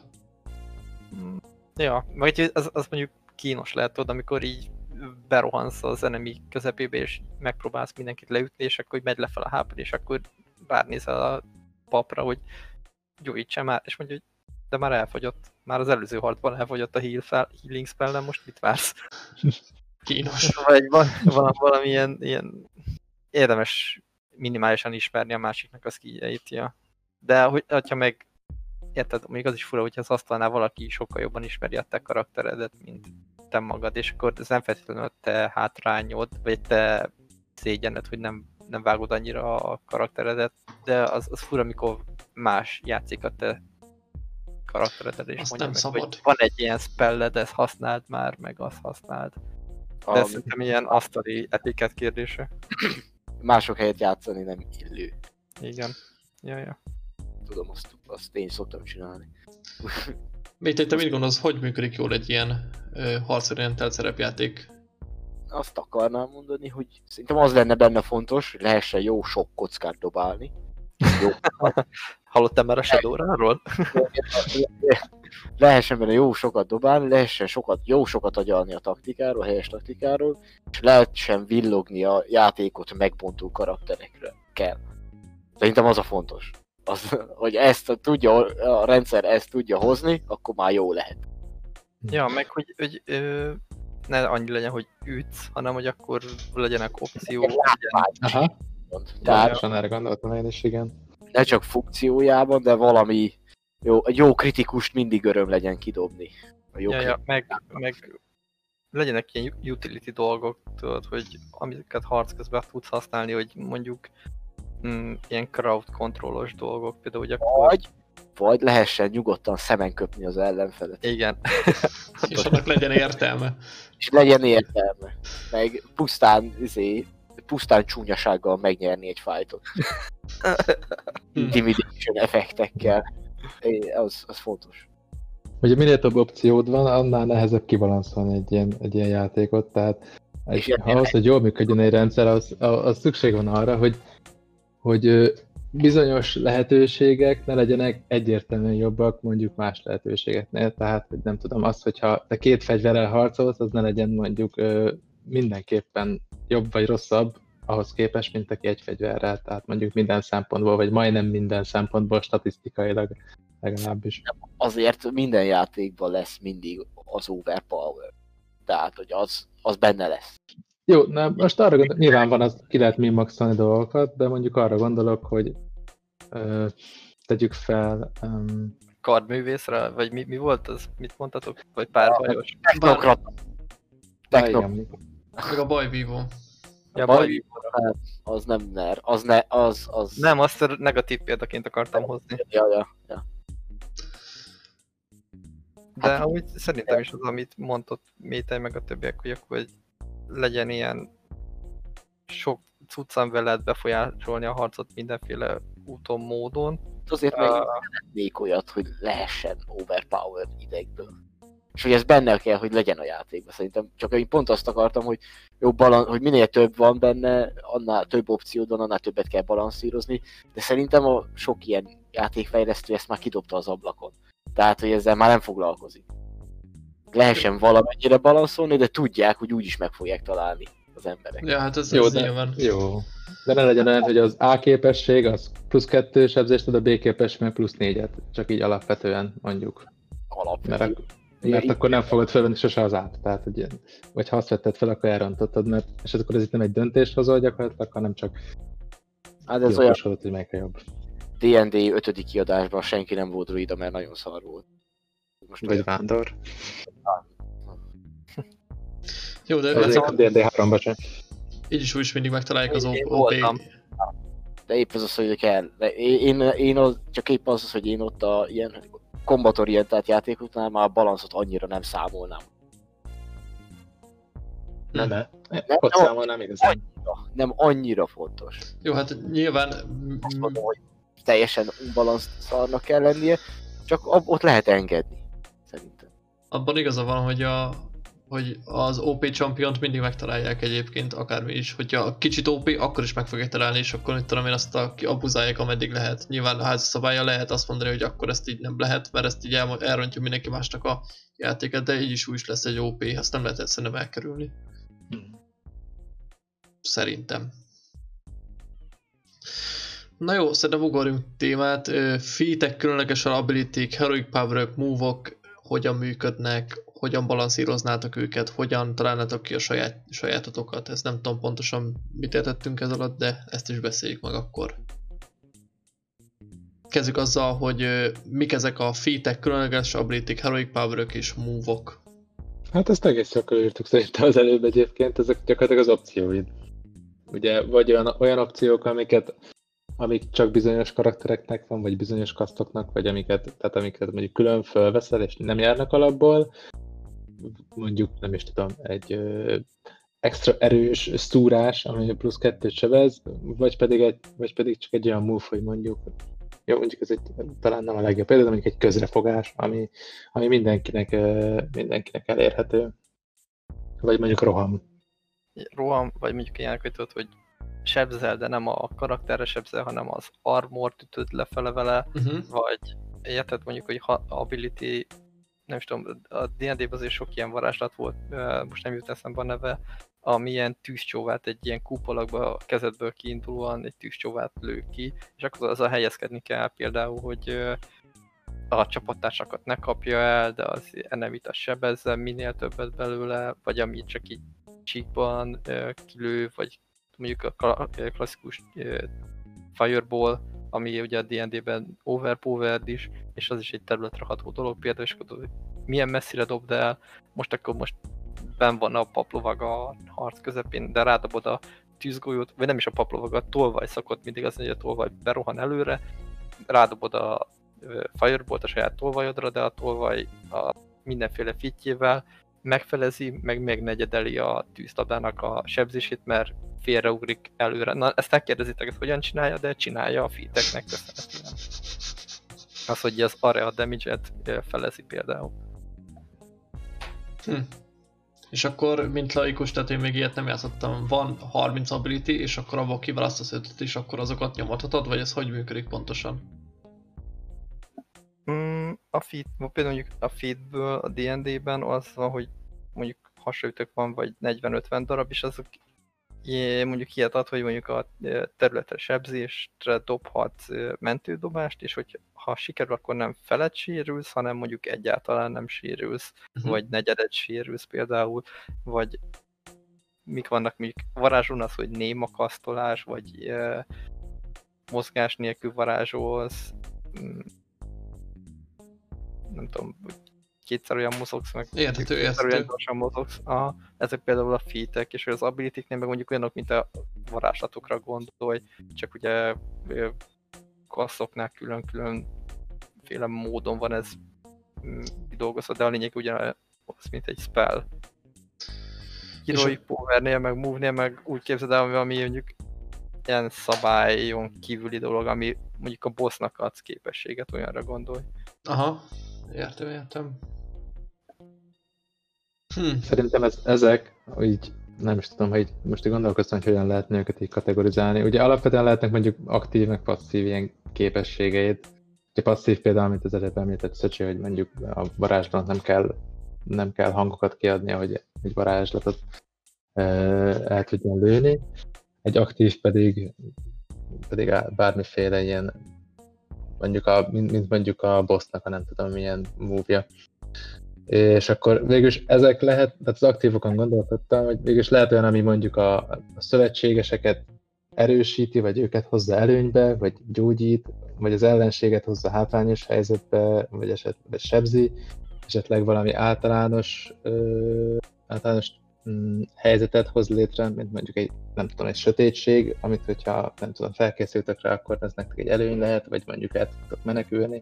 S4: Ja, vagy az, az mondjuk kínos lehet, tudod, amikor így berohansz az enemy közepébe, és megpróbálsz mindenkit leütni, és akkor megy lefelé a há pé, és akkor bárnézel a papra, hogy gyógyítsa már, és mondja, hogy de már elfogyott. Már az előző harcban elfogyott a heal fel, healing spell-nem, most mit vársz?
S1: Kínos.
S4: Vagy van, van valami ilyen, ilyen érdemes minimálisan ismerni a másiknak a skilljeit, ja. De hogy, hogyha meg, érted, még az is fura, hogyha az asztalnál valaki sokkal jobban ismeri a te karakteredet, mint te magad, és akkor ez nem feltétlenül a te hátrányod, vagy te szégyened, hogy nem, nem vágod annyira a karakteredet, de az, az fura, amikor más játszik a te karakteredet, és
S1: azt
S4: mondja
S1: nem
S4: meg,
S1: szabad.
S4: hogy van egy ilyen spelled, ezt használd már, meg azt használd. De
S3: A
S4: szerintem ilyen asztali etikett kérdése.
S3: mások helyett játszani nem illő.
S4: Igen. Ja, ja.
S3: Tudom, azt, azt én szoktam csinálni.
S1: Még te mit gondolsz, hogy működik jól egy ilyen ö, harcorientált szerepjáték?
S3: Azt akarnám mondani, hogy szerintem az lenne benne fontos, hogy lehessen jó sok kockát dobálni. Jó.
S4: Hallottál már a Shadowrunról?
S3: Lehessen benne jó sokat dobálni, lehessen sokat, jó sokat agyalni a taktikáról, a helyes taktikáról, és lehessen villogni a játékot megbontó karakterekre. Kell. Szerintem az a fontos. Az, hogy ezt tudja, a rendszer ezt tudja hozni, akkor már jó lehet.
S4: Ja, meg hogy, hogy ö, ne annyi legyen, hogy ütsz, hanem hogy akkor legyenek opciók. Legyen...
S2: Aha,
S3: Tehát
S2: pontosan erre gondoltam én is, igen.
S3: ne csak funkciójában, de valami jó, egy jó kritikust mindig öröm legyen kidobni. A jó
S4: Ja, ja, meg, meg legyenek ilyen utility dolgok, tudod, hogy amiket harc közben tudsz használni, hogy mondjuk mm, ilyen crowd controlos dolgok, például, hogy akkor...
S3: Vagy, vagy lehessen nyugodtan szemen köpni az ellenfelet.
S4: Igen.
S1: És annak legyen értelme.
S3: És legyen értelme. Meg pusztán, izé, pusztán csúnyasággal megnyerni egy fightot. Intimidation effektekkel. É, Az, az fontos.
S2: Ugye minél több opciód van, annál nehezebb kibalanszolni egy ilyen, egy ilyen játékot, tehát
S3: És
S2: és ahhoz, hogy jól működjön egy rendszer, az, az szükség van arra, hogy, hogy bizonyos lehetőségek ne legyenek egyértelműen jobbak mondjuk más lehetőségeknél, tehát hogy nem tudom, az, hogyha te két fegyverrel harcolsz, az ne legyen mondjuk mindenképpen jobb vagy rosszabb ahhoz képest, mint aki egy fegyverrel, tehát mondjuk minden szempontból, vagy majdnem minden szempontból statisztikailag legalábbis.
S3: Azért minden játékban lesz mindig az overpower. Tehát, hogy az, az benne lesz.
S2: Jó, na most arra gondolok, nyilván van, az ki lehet min-maxolni dolgokat, de mondjuk arra gondolok, hogy ö, tegyük fel... Um,
S4: Kardművészre, vagy mi, mi volt az? Mit mondtatok? Vagy párbajos?
S3: Technokrata. Techno...
S2: igen,
S1: Meg a bajvívó.
S4: Ja,
S3: Baj-
S4: baj,
S3: Hát, az nem ner, az ne, az, az...
S4: nem, azt a negatív példaként akartam hozni.
S3: Ja, ja, ja.
S4: De
S3: Hát-
S4: amúgy szerintem is az, amit mondott Métej meg a többiek, hogy akkor hogy legyen ilyen sok cucc, amivel lehet befolyásolni a harcot mindenféle úton, módon.
S3: Azért meg
S4: Ah.
S3: szeretnék olyat, hogy lehessen overpower idegből. És hogy ez benne kell, hogy legyen a játékban szerintem. Csak én pont azt akartam, hogy jó balan, hogy minél több van benne, annál több opciód van, annál többet kell balanszírozni. De szerintem a sok ilyen játékfejlesztő ezt már kidobta az ablakon. Tehát, hogy ezzel már nem foglalkozik. Lehessen valamennyire balanszolni, de tudják, hogy úgyis meg fogják találni az emberek.
S1: Ja, hát ez,
S2: Jó,
S1: ez
S2: de,
S1: nyilván.
S2: jó. De ne legyen olyan, hogy az A képesség az plusz kettő sebzést ad, a B képesség meg plusz négyet. Csak így alapvetően mondjuk.
S3: Alapvető.
S2: Mert, ak- mert akkor nem fogod felvenni sose az át. Tehát, hogy ilyen, vagy ha azt vetted fel, akkor elrontottad, mert és akkor ez itt nem egy döntés hozol gyakorlatilag, hanem csak
S3: Hát ez olyan
S2: jókosodott, hogy melyik a jobb.
S3: dé en dé ötödik kiadásban senki nem volt druida, mert nagyon szar volt. Most
S2: Vagy vándor.
S1: Jó, de
S2: Ez
S1: ez
S2: a dé en dé háromban sem.
S1: így is úgy is mindig megtaláljuk az
S4: Én
S1: o pé.
S4: voltam.
S3: De épp az az, hogy kell. De én, én, én az, csak épp az az, hogy én ott a ilyen kombatorientált játékoknál már a balanszot annyira nem számolnám.
S2: Ne, ne.
S3: Nem,
S2: Ott
S3: nem,
S2: számolnám igazán.
S3: annyira, nem annyira fontos.
S1: Jó, hát nyilván
S3: Azt mondom, hogy teljesen unbalanced szarnak kell lennie, csak ab- ott lehet engedni, szerintem.
S1: abban igaza van, hogy, a, hogy az o pé championt mindig megtalálják egyébként, akármi is. Hogyha kicsit o pé, akkor is meg fogják találni, és akkor mit tudom én, azt a, abuzálják, ameddig lehet. Nyilván a házi szabálya lehet azt mondani, hogy akkor ezt így nem lehet, mert ezt így el, elrontja mindenki másnak a játéket, de így is úgy is lesz egy o pé, azt nem lehet egyszerűen elkerülni. Szerintem. Na jó, szerintem ugorjunk témát. Featek, különleges ability-k, heroic power-ök, move-ok, hogyan működnek, hogyan balanszíroznátok őket, hogyan találnátok ki a saját, sajátotokat. Ezt nem tudom pontosan mit értettünk ez alatt, de ezt is beszéljük meg akkor. Kezdjük azzal, hogy ö, mik ezek a featek, különleges ability-k, heroic power-ök és move-ok.
S2: Hát ezt egész jól írtuk szerintem az előbb egyébként, ezek gyakorlatilag az opcióid. Ugye, vagy olyan, olyan opciók, amiket, amik csak bizonyos karaktereknek van, vagy bizonyos kasztoknak, vagy amiket, tehát amiket mondjuk külön fölveszel, és nem járnak alapból. Mondjuk, nem is tudom, egy ö, extra erős szúrás, ami plusz kettőt sebez, vagy pedig, egy, vagy pedig csak egy olyan move, hogy mondjuk, jó, mondjuk ez egy, talán nem a legjobb példa, de mondjuk egy közrefogás, ami, ami mindenkinek, ö, mindenkinek elérhető. Vagy mondjuk roham.
S4: Roham, vagy mondjuk ilyenek, hogy tudod, hogy sebzel, de nem a karakterre sebzel, hanem az armort ütöd lefele vele,
S1: Uh-huh.
S4: vagy érted mondjuk, hogy ha ability, nem is tudom, a dé en dé-ben azért sok ilyen varázslat volt, most nem jut eszembe a neve, ami ilyen tűzcsóvát, egy ilyen kúpolakba a kezedből kiindulóan egy tűzcsóvát lő ki, és akkor az a helyezkedni kell például, hogy a csapattársakat ne kapja el, de az enemit a sebezze, minél többet belőle, vagy amit csak így csíkban kilő, vagy mondjuk a klasszikus Fireball, ami ugye a dé en dé-ben overpowered is, és az is egy területre ható dolog például, és akkor hogy milyen messzire dobd el, most akkor most benn van a paplovag a harc közepén, de rádobod a tűzgolyót, vagy nem is a paplovag, a tolvaj szokott mindig az, hogy a tolvaj berohan előre, rádobod a Fireballt a saját tolvajodra, de a tolvaj a mindenféle fitjével megfelezi, meg megnegyedeli a tűzlabdának a sebzését, mert félreugrik előre. Na, ezt ne kérdezitek, ezt hogyan csinálja, de csinálja a feateknek köszönhetően. Az, hogy az area damage-et felezi például.
S1: Hm. És akkor, mint laikus, tehát én még ilyet nem játszottam, van harminc ability, és akkor abból kiválasztasz ötöt, és akkor azokat nyomathatod, vagy ez hogy működik pontosan?
S4: Mm, a feat, például mondjuk a featből a dé en dé-ben az van, hogy mondjuk hasonlítők van, vagy negyven-ötven darab, és azok mondjuk ilyet ad, hogy mondjuk a területre sebzésre dobhatsz mentődobást, és hogy ha sikerül, akkor nem feled sérülsz, hanem mondjuk egyáltalán nem sérülsz, uh-huh. vagy negyedet sérülsz például, vagy mik vannak, mondjuk varázsolni az, hogy néma kasztolás, vagy e, mozgás nélkül varázsolsz, nem tudom, kétszer olyan mozogsz, meg
S1: Érthető,
S4: kétszer
S1: érthető.
S4: olyan gyorsan mozogsz. A, ezek például a featek, és az ability-knél meg mondjuk olyanok, mint a varázslatokra gondolj, csak ugye klasszoknál külön-külön féle módon van ez kidolgozva, de a lényeg ugyanaz, mint egy spell. Heroic Powernél, meg Move-nél, meg úgy képzeld el, ami mondjuk ilyen szabályon kívüli dolog, ami mondjuk a bossnak adsz képességet, olyanra gondolj.
S1: Aha, értem, értem. Hm.
S2: Szerintem ez, ezek, így nem is tudom, hogy most így gondolkoztam, hogy hogyan lehetne őket így kategorizálni. Ugye alapvetően lehetnek mondjuk aktív, meg passzív ilyen képességeid. Ugye passzív például, mint az előbb említett Szöcsi, hogy mondjuk a varázslatnak nem kell, nem kell hangokat kiadnia, hogy egy varázslatot el tudjon lőni. Egy aktív pedig, pedig bármiféle ilyen, mondjuk a, mint mondjuk a bossnak, a nem tudom milyen move-ja. És akkor végülis ezek lehet, tehát az aktívokon gondolkodtam, hogy végülis lehet olyan, ami mondjuk a, a szövetségeseket erősíti, vagy őket hozza előnybe, vagy gyógyít, vagy az ellenséget hozza hátrányos helyzetbe, vagy esetleg sebzi, esetleg valami általános, ö, általános mm, helyzetet hoz létre, mint mondjuk egy, nem tudom, egy sötétség, amit hogyha nem tudom, felkészültek rá, akkor ez nektek egy előny lehet, vagy mondjuk el tudtok menekülni.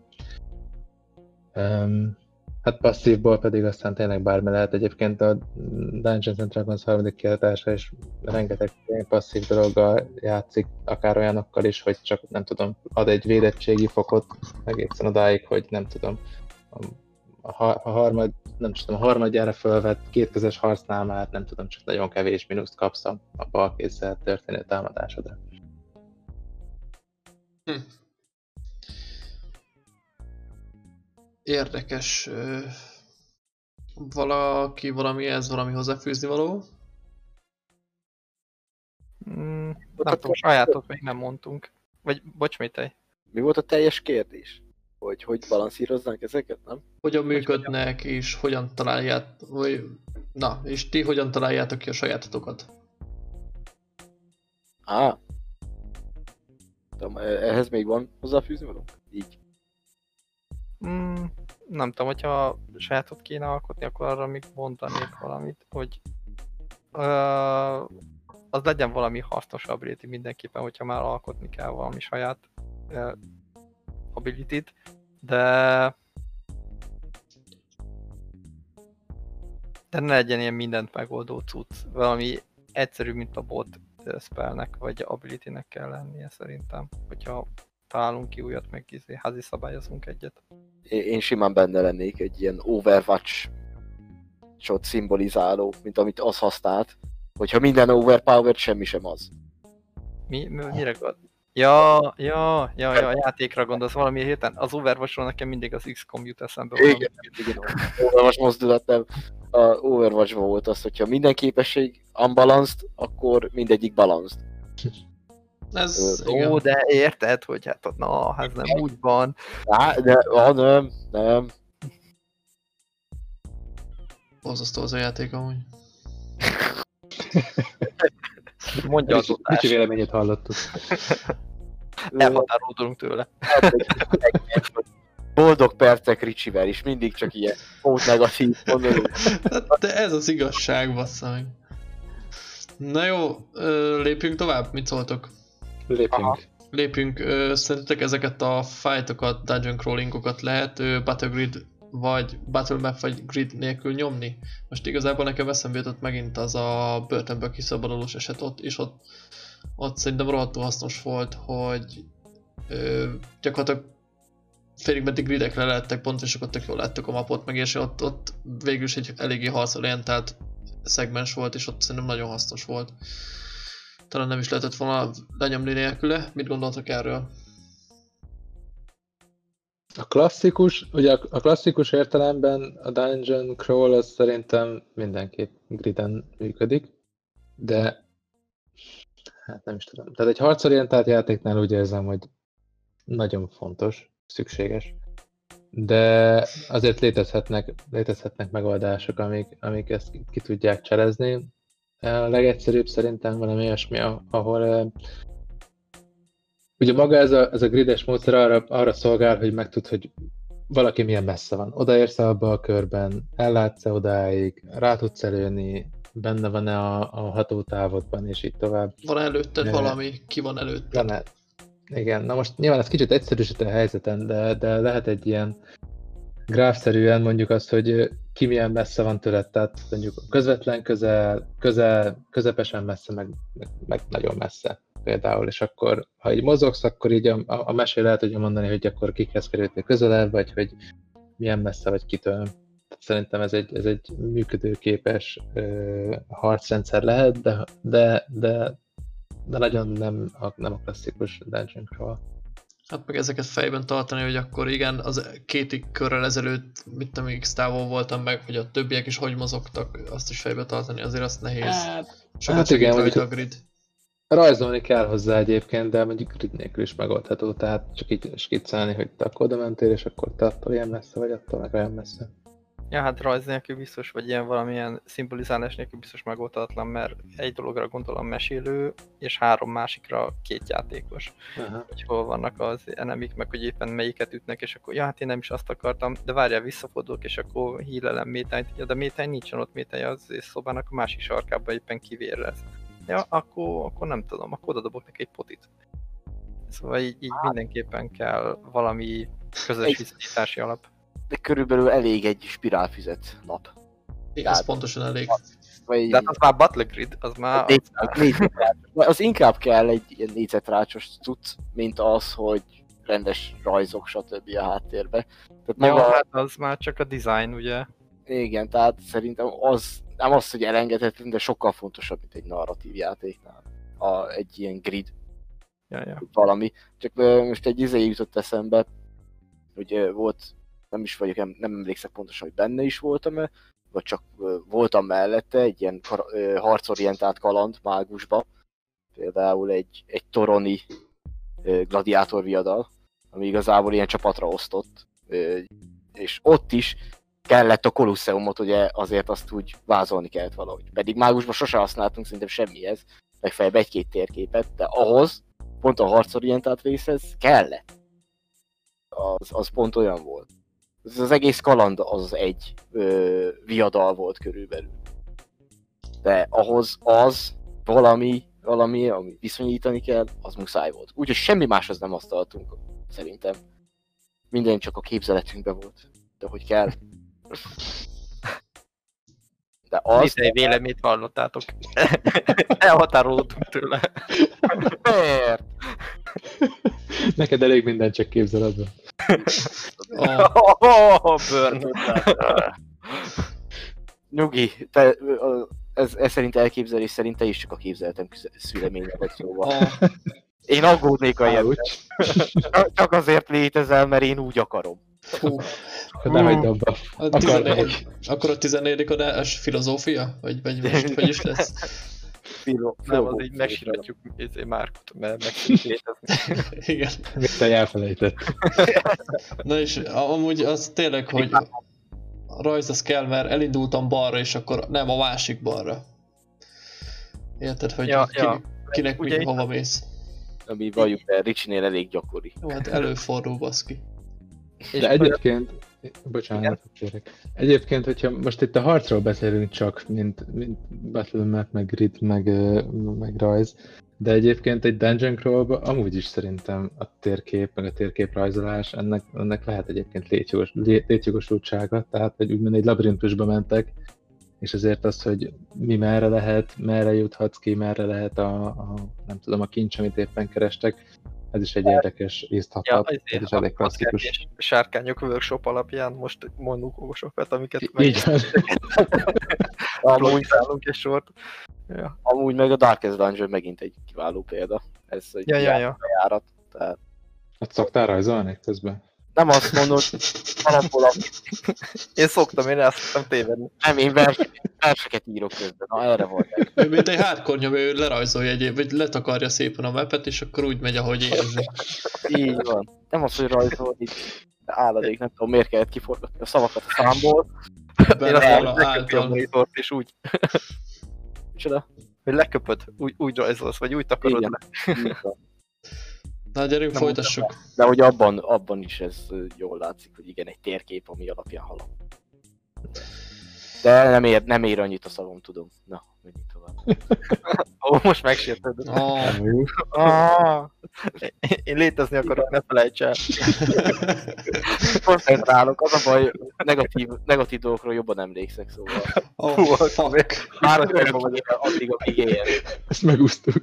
S2: Um, Hát passzívból pedig aztán tényleg bármi lehet. Egyébként a Dungeons and Dragons harmadik kiadása is rengeteg passzív dologgal játszik, akár olyanokkal is, hogy csak nem tudom, ad egy védettségi fokot egészen odáig, hogy nem tudom, a, a, harmad, nem tudom, a harmadjára fölvett kétkezes harcnál már nem tudom, csak nagyon kevés mínuszt kapsz a bal kézzel történő támadásodra.
S1: Hm. Érdekes. Valaki valami ez, valami hozzáfűzni való?
S4: Mm, nem tudom, sajátot még nem mondtunk. Vagy, bocs, Métej.
S3: Mi volt a teljes kérdés? Hogy hogy balanszírozzánk ezeket, nem?
S1: Hogyan működnek, és hogyan találják, vagy... Na, és ti hogyan találjátok ki a sajátotokat?
S3: Á. Tudom, ehhez még van hozzáfűzni való? Így.
S4: Mm, nem tudom, hogyha sajátot kéne alkotni, akkor arra még mondanék valamit, hogy uh, az legyen valami hasznos ability mindenképpen, hogyha már alkotni kell valami saját uh, ability-t, de de ne legyen ilyen mindent megoldó cucc, valami egyszerű, mint a bot spellnek, vagy ability-nek kell lennie szerintem, hogyha találunk ki újat, meg izé, házi szabályozunk egyet.
S3: Én simán benne lennék egy ilyen Overwatch-ot szimbolizáló, mint amit az használt, hogyha minden overpowered, semmi sem az.
S4: Mi? mi mire gond? Ja, ja, ja, ja, a játékra gondolsz, valami héten. Az Overwatchról nekem mindig az iksz kom jut eszembe.
S3: Igen, igen, Overwatch mozdulat nem. A Overwatchban volt az, hogyha minden képesség unbalanced, akkor mindegyik balanced.
S1: Ez,
S4: Ó,
S1: igen.
S4: de érted, hogy hát na, ez nem úgy van.
S3: Á, de, ah, nem, nem.
S1: Borzasztó az a játék amúgy.
S4: Mondja az
S2: Kicsi, kicsi véleményét hallottuk.
S4: elhatárolódunk tőle.
S3: Boldog percek Ricsivel is, mindig csak ilyen pót negatív mondani.
S1: De ez az igazság, bassza meg. Na jó, lépjünk tovább, mit szóltok?
S2: Lépjünk.
S4: Aha.
S1: Lépjünk, szerintetek ezeket a fightokat, dungeon crawlingokat lehet Battlegrid vagy Battlemap vagy grid nélkül nyomni? Most igazából nekem eszembe jutott megint az a börtönből kiszabadulós eset ott, és ott, ott szerintem rohadtul hasznos volt, hogy ö, gyakorlatilag félig meddig gridekre lehettek pont, és akkor tök jól láttuk a mapot meg, és ott, ott végül is egy eléggé harcorientált szegmens volt, és ott szerintem nagyon hasznos volt. Talán nem is lehetett volna lenyomni nélküle. Mit gondoltak erről?
S2: A klasszikus, ugye a a klasszikus értelemben a Dungeon Crawl az szerintem mindenképp griden működik, de hát nem is tudom. Tehát egy harcorientált játéknál úgy érzem, hogy nagyon fontos, szükséges, de azért létezhetnek, létezhetnek megoldások, amik, amik ezt ki, ki tudják cselezni. A legegyszerűbb szerintem valami olyasmi, ahol ugye maga ez a, ez a grides módszer arra, arra szolgál, hogy megtud, hogy valaki milyen messze van. Odaérsz abba a körben, ellátsz-e odáig, rá tudsz előni, benne van-e a, a hatótávodban, és így tovább.
S1: Van előtted
S2: De-
S1: valami, ki van előtted?
S2: Van-e? Igen, na most nyilván ez kicsit egyszerűsít a helyzeten, de, de lehet egy ilyen gráfszerűen mondjuk azt, hogy ki milyen messze van tőled, tehát mondjuk közvetlen közel, közel, közepesen messze, meg, meg, meg nagyon messze például, és akkor ha így mozogsz, akkor így a, a mesé lehet ugye mondani, hogy akkor kikhez kerültél közelebb, vagy hogy milyen messze vagy kitől. Szerintem ez egy, ez egy működőképes ö, harcrendszer lehet, de, de, de, de nagyon nem a, nem a klasszikus Dungeon Crawl.
S1: Hát meg ezeket fejben tartani, hogy akkor igen, az két körrel ezelőtt, mit tudom, X távol voltam meg, hogy a többiek is hogy mozogtak, azt is fejbe tartani, azért azt nehéz.
S2: Hát,
S1: Sokat
S2: hát
S1: segít
S2: igen,
S1: rajta a
S2: hogy-
S1: grid.
S2: Rajzolni kell hozzá egyébként, de mondjuk grid nélkül is megoldható, tehát csak így skiccelni, hogy te akkor oda mentél, és akkor te attól ilyen messze vagy, attól meg olyan messze.
S4: Ja, hát rajz nélkül biztos, vagy ilyen valamilyen szimbolizálás nélkül biztos megoldhatatlan, mert egy dologra gondolom mesélő, és három másikra két játékos.
S2: Aha.
S4: Hogy hol vannak az enemik, meg hogy éppen melyiket ütnek, és akkor ja, hát én nem is azt akartam, de várjál, visszafordulok, és akkor hílelem métányt, ja, de métány nincsen ott, métány az szobának a másik sarkában éppen kivér lesz. Ja, akkor, akkor nem tudom, akkor oda dobok neki egy potit. Szóval így, így mindenképpen kell valami közös
S3: Egy-
S4: viszonyítási alap.
S3: De körülbelül elég egy spirálfüzet nap.
S1: Igen, ez
S3: Tehát-
S1: pontosan elég.
S3: Vagy
S4: De hát az már Battle Grid, az már...
S3: négy- négyzetrácsos. Az inkább kell egy ilyen négyzetrácsos cucc, mint az, hogy rendes rajzok, stb. A háttérbe. Tehát
S4: Ja,
S3: maga,
S4: hát az már csak a design, ugye?
S3: igen, tehát szerintem az nem az, hogy elengedhetetlen, de sokkal fontosabb, mint egy narratív játéknál. A, egy ilyen grid,
S4: Ja, ja.
S3: valami. Csak ö, most egy izé jutott eszembe, hogy ö, volt, nem is vagyok, nem, nem emlékszek pontosan, hogy benne is voltam-e, vagy csak ö, voltam mellette egy ilyen kar- ö, harcorientált kaland mágusba. Például egy, egy toroni ö, gladiátor viadal, ami igazából ilyen csapatra osztott. Ö, és ott is kellett a Kolosseumot, ugye azért azt úgy vázolni kellett valahogy. Pedig mágusban sose használtunk szerintem semmihez, legfeljebb egy-két térképet, de ahhoz, pont a harcorientált részhez kellett. Az, az pont olyan volt. Ez az egész kaland az egy ö, viadal volt körülbelül. De ahhoz az valami, valami, ami viszonyítani kell, az muszáj volt. Úgyhogy semmi máshoz nem asztaltunk, szerintem. Minden csak a képzeletünkben volt. De hogy kell. De az...
S4: Nézd, véleményt hallottátok. Elhatárolódtunk tőle.
S3: Miért?
S2: Neked elég minden csak képzeletben.
S1: A,
S3: Oh, burn. Nyugi, te, ö, ez, ez szerint elképzelés szerint te is csak a képzeletem küze- szüleménye vagy, szóval.
S1: a,
S3: Én aggódnék a ilyen.
S2: Ouch.
S3: Csak azért létezel, mert én úgy akarom.
S1: fú,
S2: Ne hagyd abba.
S1: a
S2: Akar
S1: tizennégy, akkor a tizennegyedik adás filozófia? Vagy, vagy most hogy is lesz?
S3: Filo,
S4: Nem, az így megsíratjuk izé Márkot, mert meg tudjuk létezni.
S1: Igen.
S2: Mit te elfelejtett.
S1: Na és amúgy az tényleg, hogy a rajz az kell, mert elindultam balra, és akkor nem a másik balra. Érted, hogy
S4: Ja,
S1: ki,
S4: ja.
S1: kinek
S4: Ugye
S1: mi,
S4: itt-
S1: hova mész?
S3: Ami valljuk be, Ricsinél elég gyakori.
S1: Jó, hát előfordul, baszki.
S4: És
S2: De
S4: akkor-
S2: egyébként, bocsánat, kérek. Egyébként, hogyha most itt a harcról beszélünk csak, mint, mint Battle.net, meg Grid, meg, ö, meg rajz, de egyébként egy Dungeon Crawl-ba amúgy is szerintem a térkép, meg a térképrajzolás, ennek, ennek lehet egyébként létjogos, lé- létjogosultsága, tehát hogy úgymond egy labirintusba mentek, és azért az, hogy mi merre lehet, merre juthatsz ki, merre lehet a, a nem tudom, a kincs, amit éppen kerestek, ez is egy érdekes
S4: Ja,
S2: részthatap, ez
S4: azért
S2: is elég
S4: a
S2: klasszikus.
S4: és sárkányok workshop alapján most mondunk okosokat, amiket
S2: Így van.
S3: Amúgy,
S4: megállunk egy sort. Ja,
S3: amúgy meg a Darkest Dungeon megint egy kiváló példa. Ez egy
S4: ja, ja. ja.
S3: járat. Tehát
S2: Ott szoktál rajzolni közben?
S3: nem azt mondod, alapból a...
S4: Én szoktam, én el szoktam tévedni.
S3: Nem, én vers, verseket írok közben. Na, erre volt.
S1: Ő mint egy hardcore nyomő, ő lerajzolja egyéb, vagy letakarja szépen a mapet, és akkor úgy megy, ahogy érzi.
S3: Így van. Nem az, hogy rajzol itt. De álladék, nem tudom, miért kellett kiforgatni a szavakat a számból.
S4: Én
S1: Benne
S4: azt
S1: van
S4: mondom,
S1: a
S4: hogy leköpi a
S1: által.
S4: monitort, és úgy,
S3: Micsoda?
S4: hogy leköpöd, úgy, úgy rajzolsz, vagy úgy takarod
S3: Igen.
S4: le.
S3: Így van.
S1: Na gyerünk,
S4: Nem
S1: folytassuk.
S3: De hogy abban, abban is ez jól látszik, hogy igen, egy térkép, ami alapján halad. De nem ér, nem ér annyit a szavom, tudom. Na, menjünk tovább. Ó, most megsértődött.
S1: Oh.
S4: Ah, én létezni akarok, ne felejts el.
S3: Koncentrálok, az a baj, negatív, negatív dolgokról jobban emlékszek, szóval.
S1: Oh, fuck.
S3: Már a körben vagyok addig, amíg éljen.
S2: Ezt megúsztuk.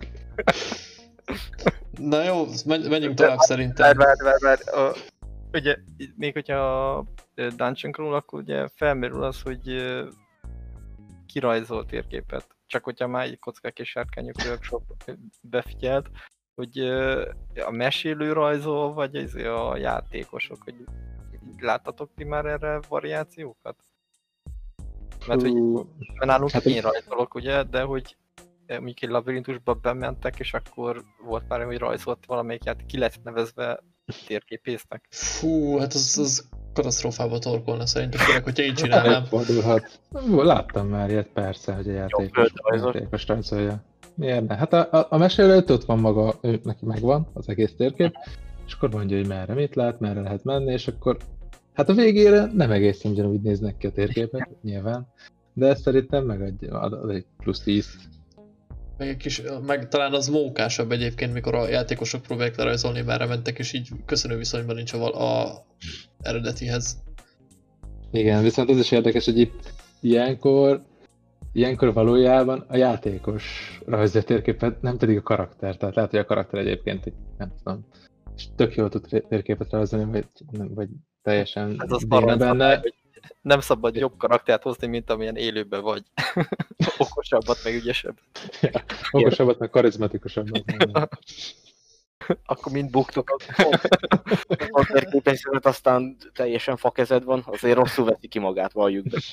S1: Na jó, menj- menjünk tovább szerintem.
S4: Várj, várj, várj, várj. A- Ugye, még hogyha a Dungeon Crawl, akkor ugye felmerül az, hogy ö, kirajzol térképet. Csak hogyha már egy kockák és sárkányok workshop befigyelt, hogy ö, a mesélő rajzol, vagy ez a játékosok, hogy láttatok ti már erre variációkat? Mert hogy
S2: Hú,
S4: mert nálunk
S2: hát,
S4: én rajzolok, ugye, de hogy mondjuk egy labirintusba bementek, és akkor volt már, hogy rajzolt valamelyik játék, ki lett nevezve térképésznek.
S1: Fú, hát az, az katasztrófába torkolna szerintem, főleg, hogyha így csinálnám.
S2: Fordulhat. Láttam már ilyet, persze, hogy a játékos,
S3: földrajzol.
S2: játékos rajzolja. Miért ne? Hát a, a, a mesélőt ott van maga, ő, neki megvan az egész térkép, és akkor mondja, hogy merre mit lát, merre lehet menni, és akkor hát a végére nem egészen ugyanúgy néznek ki a térképet, nyilván, de ezt szerintem megadja, ad, ad egy plusz tíz.
S1: Meg, egy kis, meg talán az mókásabb egyébként, mikor a játékosok próbálják lerajzolni, merre mentek, és így köszönő viszonyban nincs a, val- a eredetihez.
S2: Igen, viszont az is érdekes, hogy itt ilyenkor, ilyenkor valójában a játékos rajzolja a térképet, nem pedig a karakter. Tehát lehet, hogy a karakter egyébként, egy, nem tudom, és tök jól tud térképet rajzolni, vagy, nem, vagy teljesen
S4: Ez az
S2: béna benne.
S4: hogy nem szabad jobb karaktert hozni, mint amilyen élőben vagy. Okosabbat, meg ügyesebb.
S2: Ja, okosabbat, meg karizmatikusabbat.
S4: Akkor mind buktok.
S3: A térképészetet aztán teljesen fakezed van, azért rosszul veszi ki magát, valljuk be.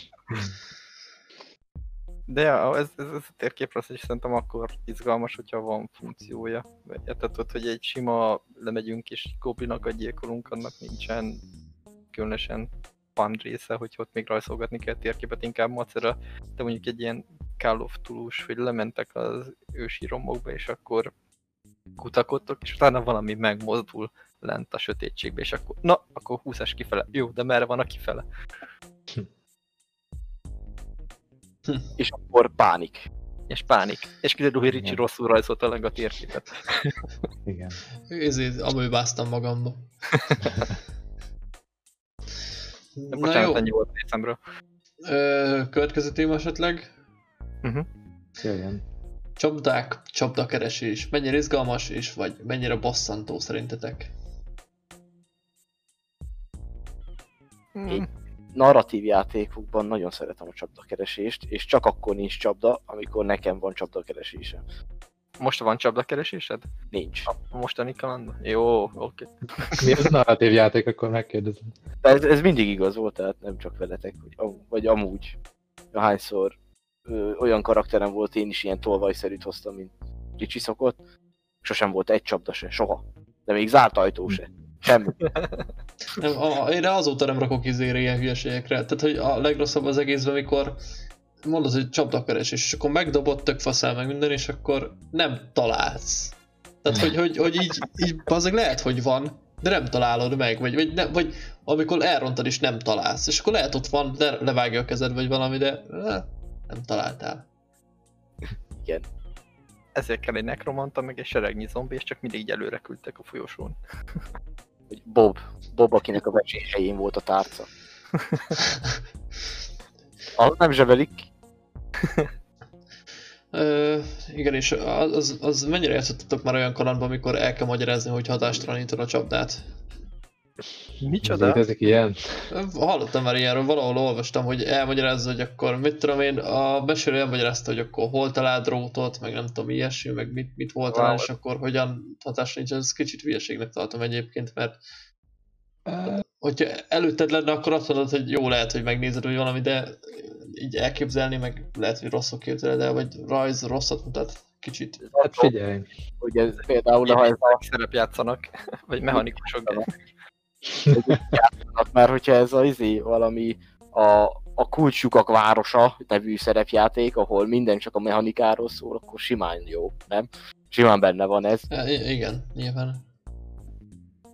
S4: De ja, ez, ez, ez a térképre is szerintem akkor izgalmas, hogyha van funkciója. Érted, hogy egy sima lemegyünk és goblinokat gyilkolunk, annak nincsen különösen fun része, hogy ott még rajzolgatni kell térképet, inkább macera, de mondjuk egy ilyen Call of Cthulhu-s, hogy lementek az ősi romokba, és akkor kutakodtok, és utána valami megmozdul lent a sötétségbe, és akkor, na, akkor húszás kifele. Jó, de merre van a kifele?
S3: És akkor pánik.
S4: És pánik. És kiderül, hogy Ricsi
S2: Igen.
S4: rosszul rajzolta meg a térképet.
S2: Igen.
S1: Ezért amőbáztam magamba.
S4: De
S1: Na
S4: bocsánat,
S1: jó,
S4: ennyi volt részemről.
S1: Ö, következő téma esetleg.
S4: Uh-huh.
S2: Jöjjön.
S1: Csapdák, csapdakeresés. Mennyire izgalmas, és vagy mennyire bosszantó szerintetek?
S4: Mm.
S3: Narratív játékokban nagyon szeretem a csapdakeresést, és csak akkor nincs csapda, amikor nekem van csapdakeresésem.
S4: Most van csapdakeresésed?
S3: Nincs.
S4: A mostani kalandban? Jó, oké. Okay.
S2: Mi az a narratív játék, akkor megkérdezem.
S3: De ez, ez mindig igaz volt, tehát nem csak veletek, vagy, am- vagy amúgy. Hányszor ö, olyan karakterem volt, én is ilyen tolvajszerűt hoztam, mint Ricsi szokott. Sosem volt egy csapda se, soha. De még zárt ajtó se. Semmi.
S1: Nem, a, én azóta nem rakok izére ilyen hülyeségekre. Tehát, hogy a legrosszabb az egészben, amikor mondod, hogy csapdakeresés, és akkor megdobott tök faszál meg minden, és akkor nem találsz. Tehát, hogy, hogy, hogy így, így azért lehet, hogy van, de nem találod meg, vagy, vagy, ne, vagy amikor elrontad is nem találsz, és akkor lehet ott van, le, levágja a kezed, vagy valami, de eh, nem találtál.
S3: Igen.
S4: Ezért kell egy nekromanta, meg egy seregnyi zombi, és csak mindig így előre küldtek a folyosón.
S3: Hogy Bob. Bob, akinek a verseny helyén volt a tárca. Az nem zsebelik.
S1: Ö, igen, és az, az mennyire játszottatok már olyan kalandban, amikor el kell magyarázni, hogy hatástalanítod a csapdát?
S4: Micsoda?
S2: Létezik ilyen?
S1: Hallottam már ilyenről, valahol olvastam, hogy elmagyarázza, hogy akkor mit tudom én, a mesélő elmagyarázta, hogy akkor hol talál drótot, meg nem tudom ilyesmi, meg mit, mit hol talál, és akkor hogyan hatástalanítja, ez kicsit hülyeségnek tartom egyébként, mert hogyha előtted lenne, akkor azt mondod, hogy jó, lehet, hogy megnézed, hogy valami, de így elképzelni, meg lehet, hogy rosszul képzeled el, vagy rajz rosszat mutat, kicsit.
S2: Hát figyelj.
S3: Hogy ez például, ha ez a
S4: szerep játszanak, vagy mechanikusok.
S3: játszanak, mert hogyha ez a izé valami a, a kulcslyukak városa nevű szerepjáték, ahol minden csak a mechanikáról szól, akkor simán jó, nem? Simán benne van ez.
S1: Ja, i- igen, nyilván.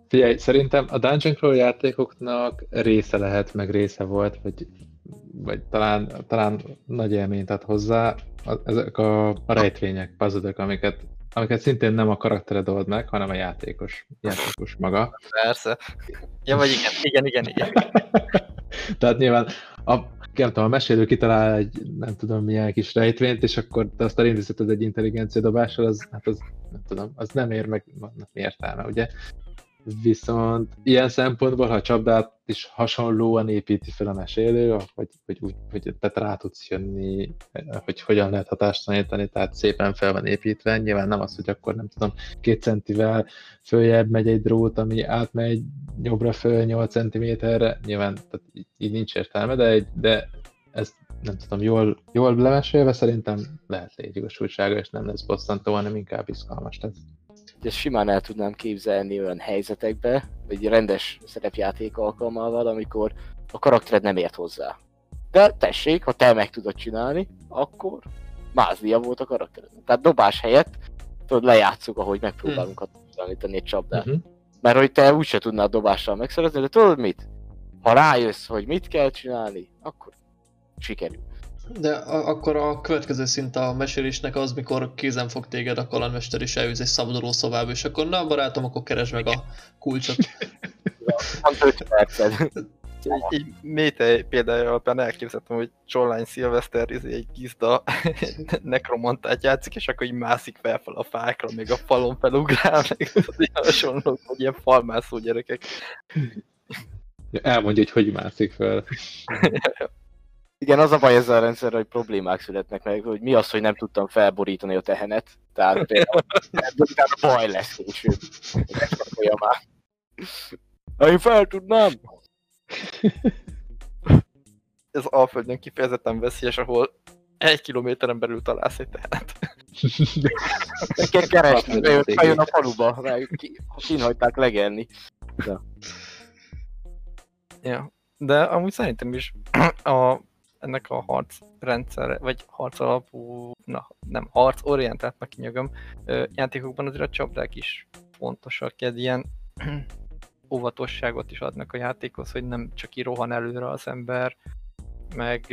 S2: Figyelj, szerintem a Dungeon Crawl játékoknak része lehet, meg része volt, vagy, vagy talán, talán nagy élményt ad hozzá, ezek a, a rejtvények, puzzle-ök, amiket, amiket szintén nem a karaktered old meg, hanem a játékos, játékos maga.
S4: Persze. Ja, vagy igen, igen, igen, igen.
S2: Tehát nyilván a, nem tudom, a mesélő kitalál egy nem tudom milyen kis rejtvényt, és akkor te azt elindítottad egy intelligencia dobással, az, hát az nem tudom, az nem ér meg, vannak értelme, ugye? Viszont ilyen szempontból, ha a csapdát is hasonlóan építi fel a mesélő, hogy, hogy, úgy, hogy te rá tudsz jönni, hogy hogyan lehet hatást tanítani, tehát szépen fel van építve, nyilván nem az, hogy akkor nem tudom, két centivel följebb megy egy drót, ami átmegy jobbra föl nyolc centiméterre, nyilván tehát így, így nincs értelme, de, egy, de ez nem tudom, jól, jól lemesélve szerintem lehet létjogosultsága, és nem lesz bosszantó, hanem inkább izgalmas lesz.
S3: Ezt simán el tudnám képzelni olyan helyzetekbe, vagy rendes szerepjáték alkalmával, amikor a karaktered nem ért hozzá. De tessék, ha te meg tudod csinálni, akkor mázlia volt a karaktered. Tehát dobás helyett, tudod, lejátszuk, ahogy megpróbálunk hasonlítani egy csapdát. Uh-huh. Mert hogy te úgyse tudnád dobással megszerezni, de tudod mit? Ha rájössz, hogy mit kell csinálni, akkor sikerül.
S1: De a- akkor a következő szint a mesélésnek az, mikor kézen fog téged a kalandmester és elűz egy szabaduló szobába, és akkor na barátom, akkor keresd meg a kulcsot.
S3: Van öt perced.
S4: Így Métej példája alapján elképzeltem, hogy Csollány Szilveszter egy gizda nekromantát játszik, és akkor így mászik fel, fel a fákra, még a falon felugrál, meg az ilyen hasonlók, hogy ilyen falmászó gyerekek.
S2: Elmondja, hogy hogy mászik fel.
S3: Igen, az a baj ezzel a rendszerrel, hogy problémák születnek meg, hogy mi az, hogy nem tudtam felborítani a tehenet. Tehát például a baj lesz később. Olyan már. Ha én fel tudnám!
S4: Ez Alföldön kifejezetten veszélyes, ahol egy kilométeren belül találsz egy tehenet.
S3: Meg kell keresni, bejön, bejön a faluba, mert ki, kínhagyták legelni. Ja.
S4: Ja. De amúgy szerintem is a, ennek a harc rendszer, vagy harc alapú, na nem, harc orientáltnak kinyögöm, játékokban azért a csapdák is fontosak, egy ilyen óvatosságot is adnak a játékhoz, hogy nem csak így rohan előre az ember, meg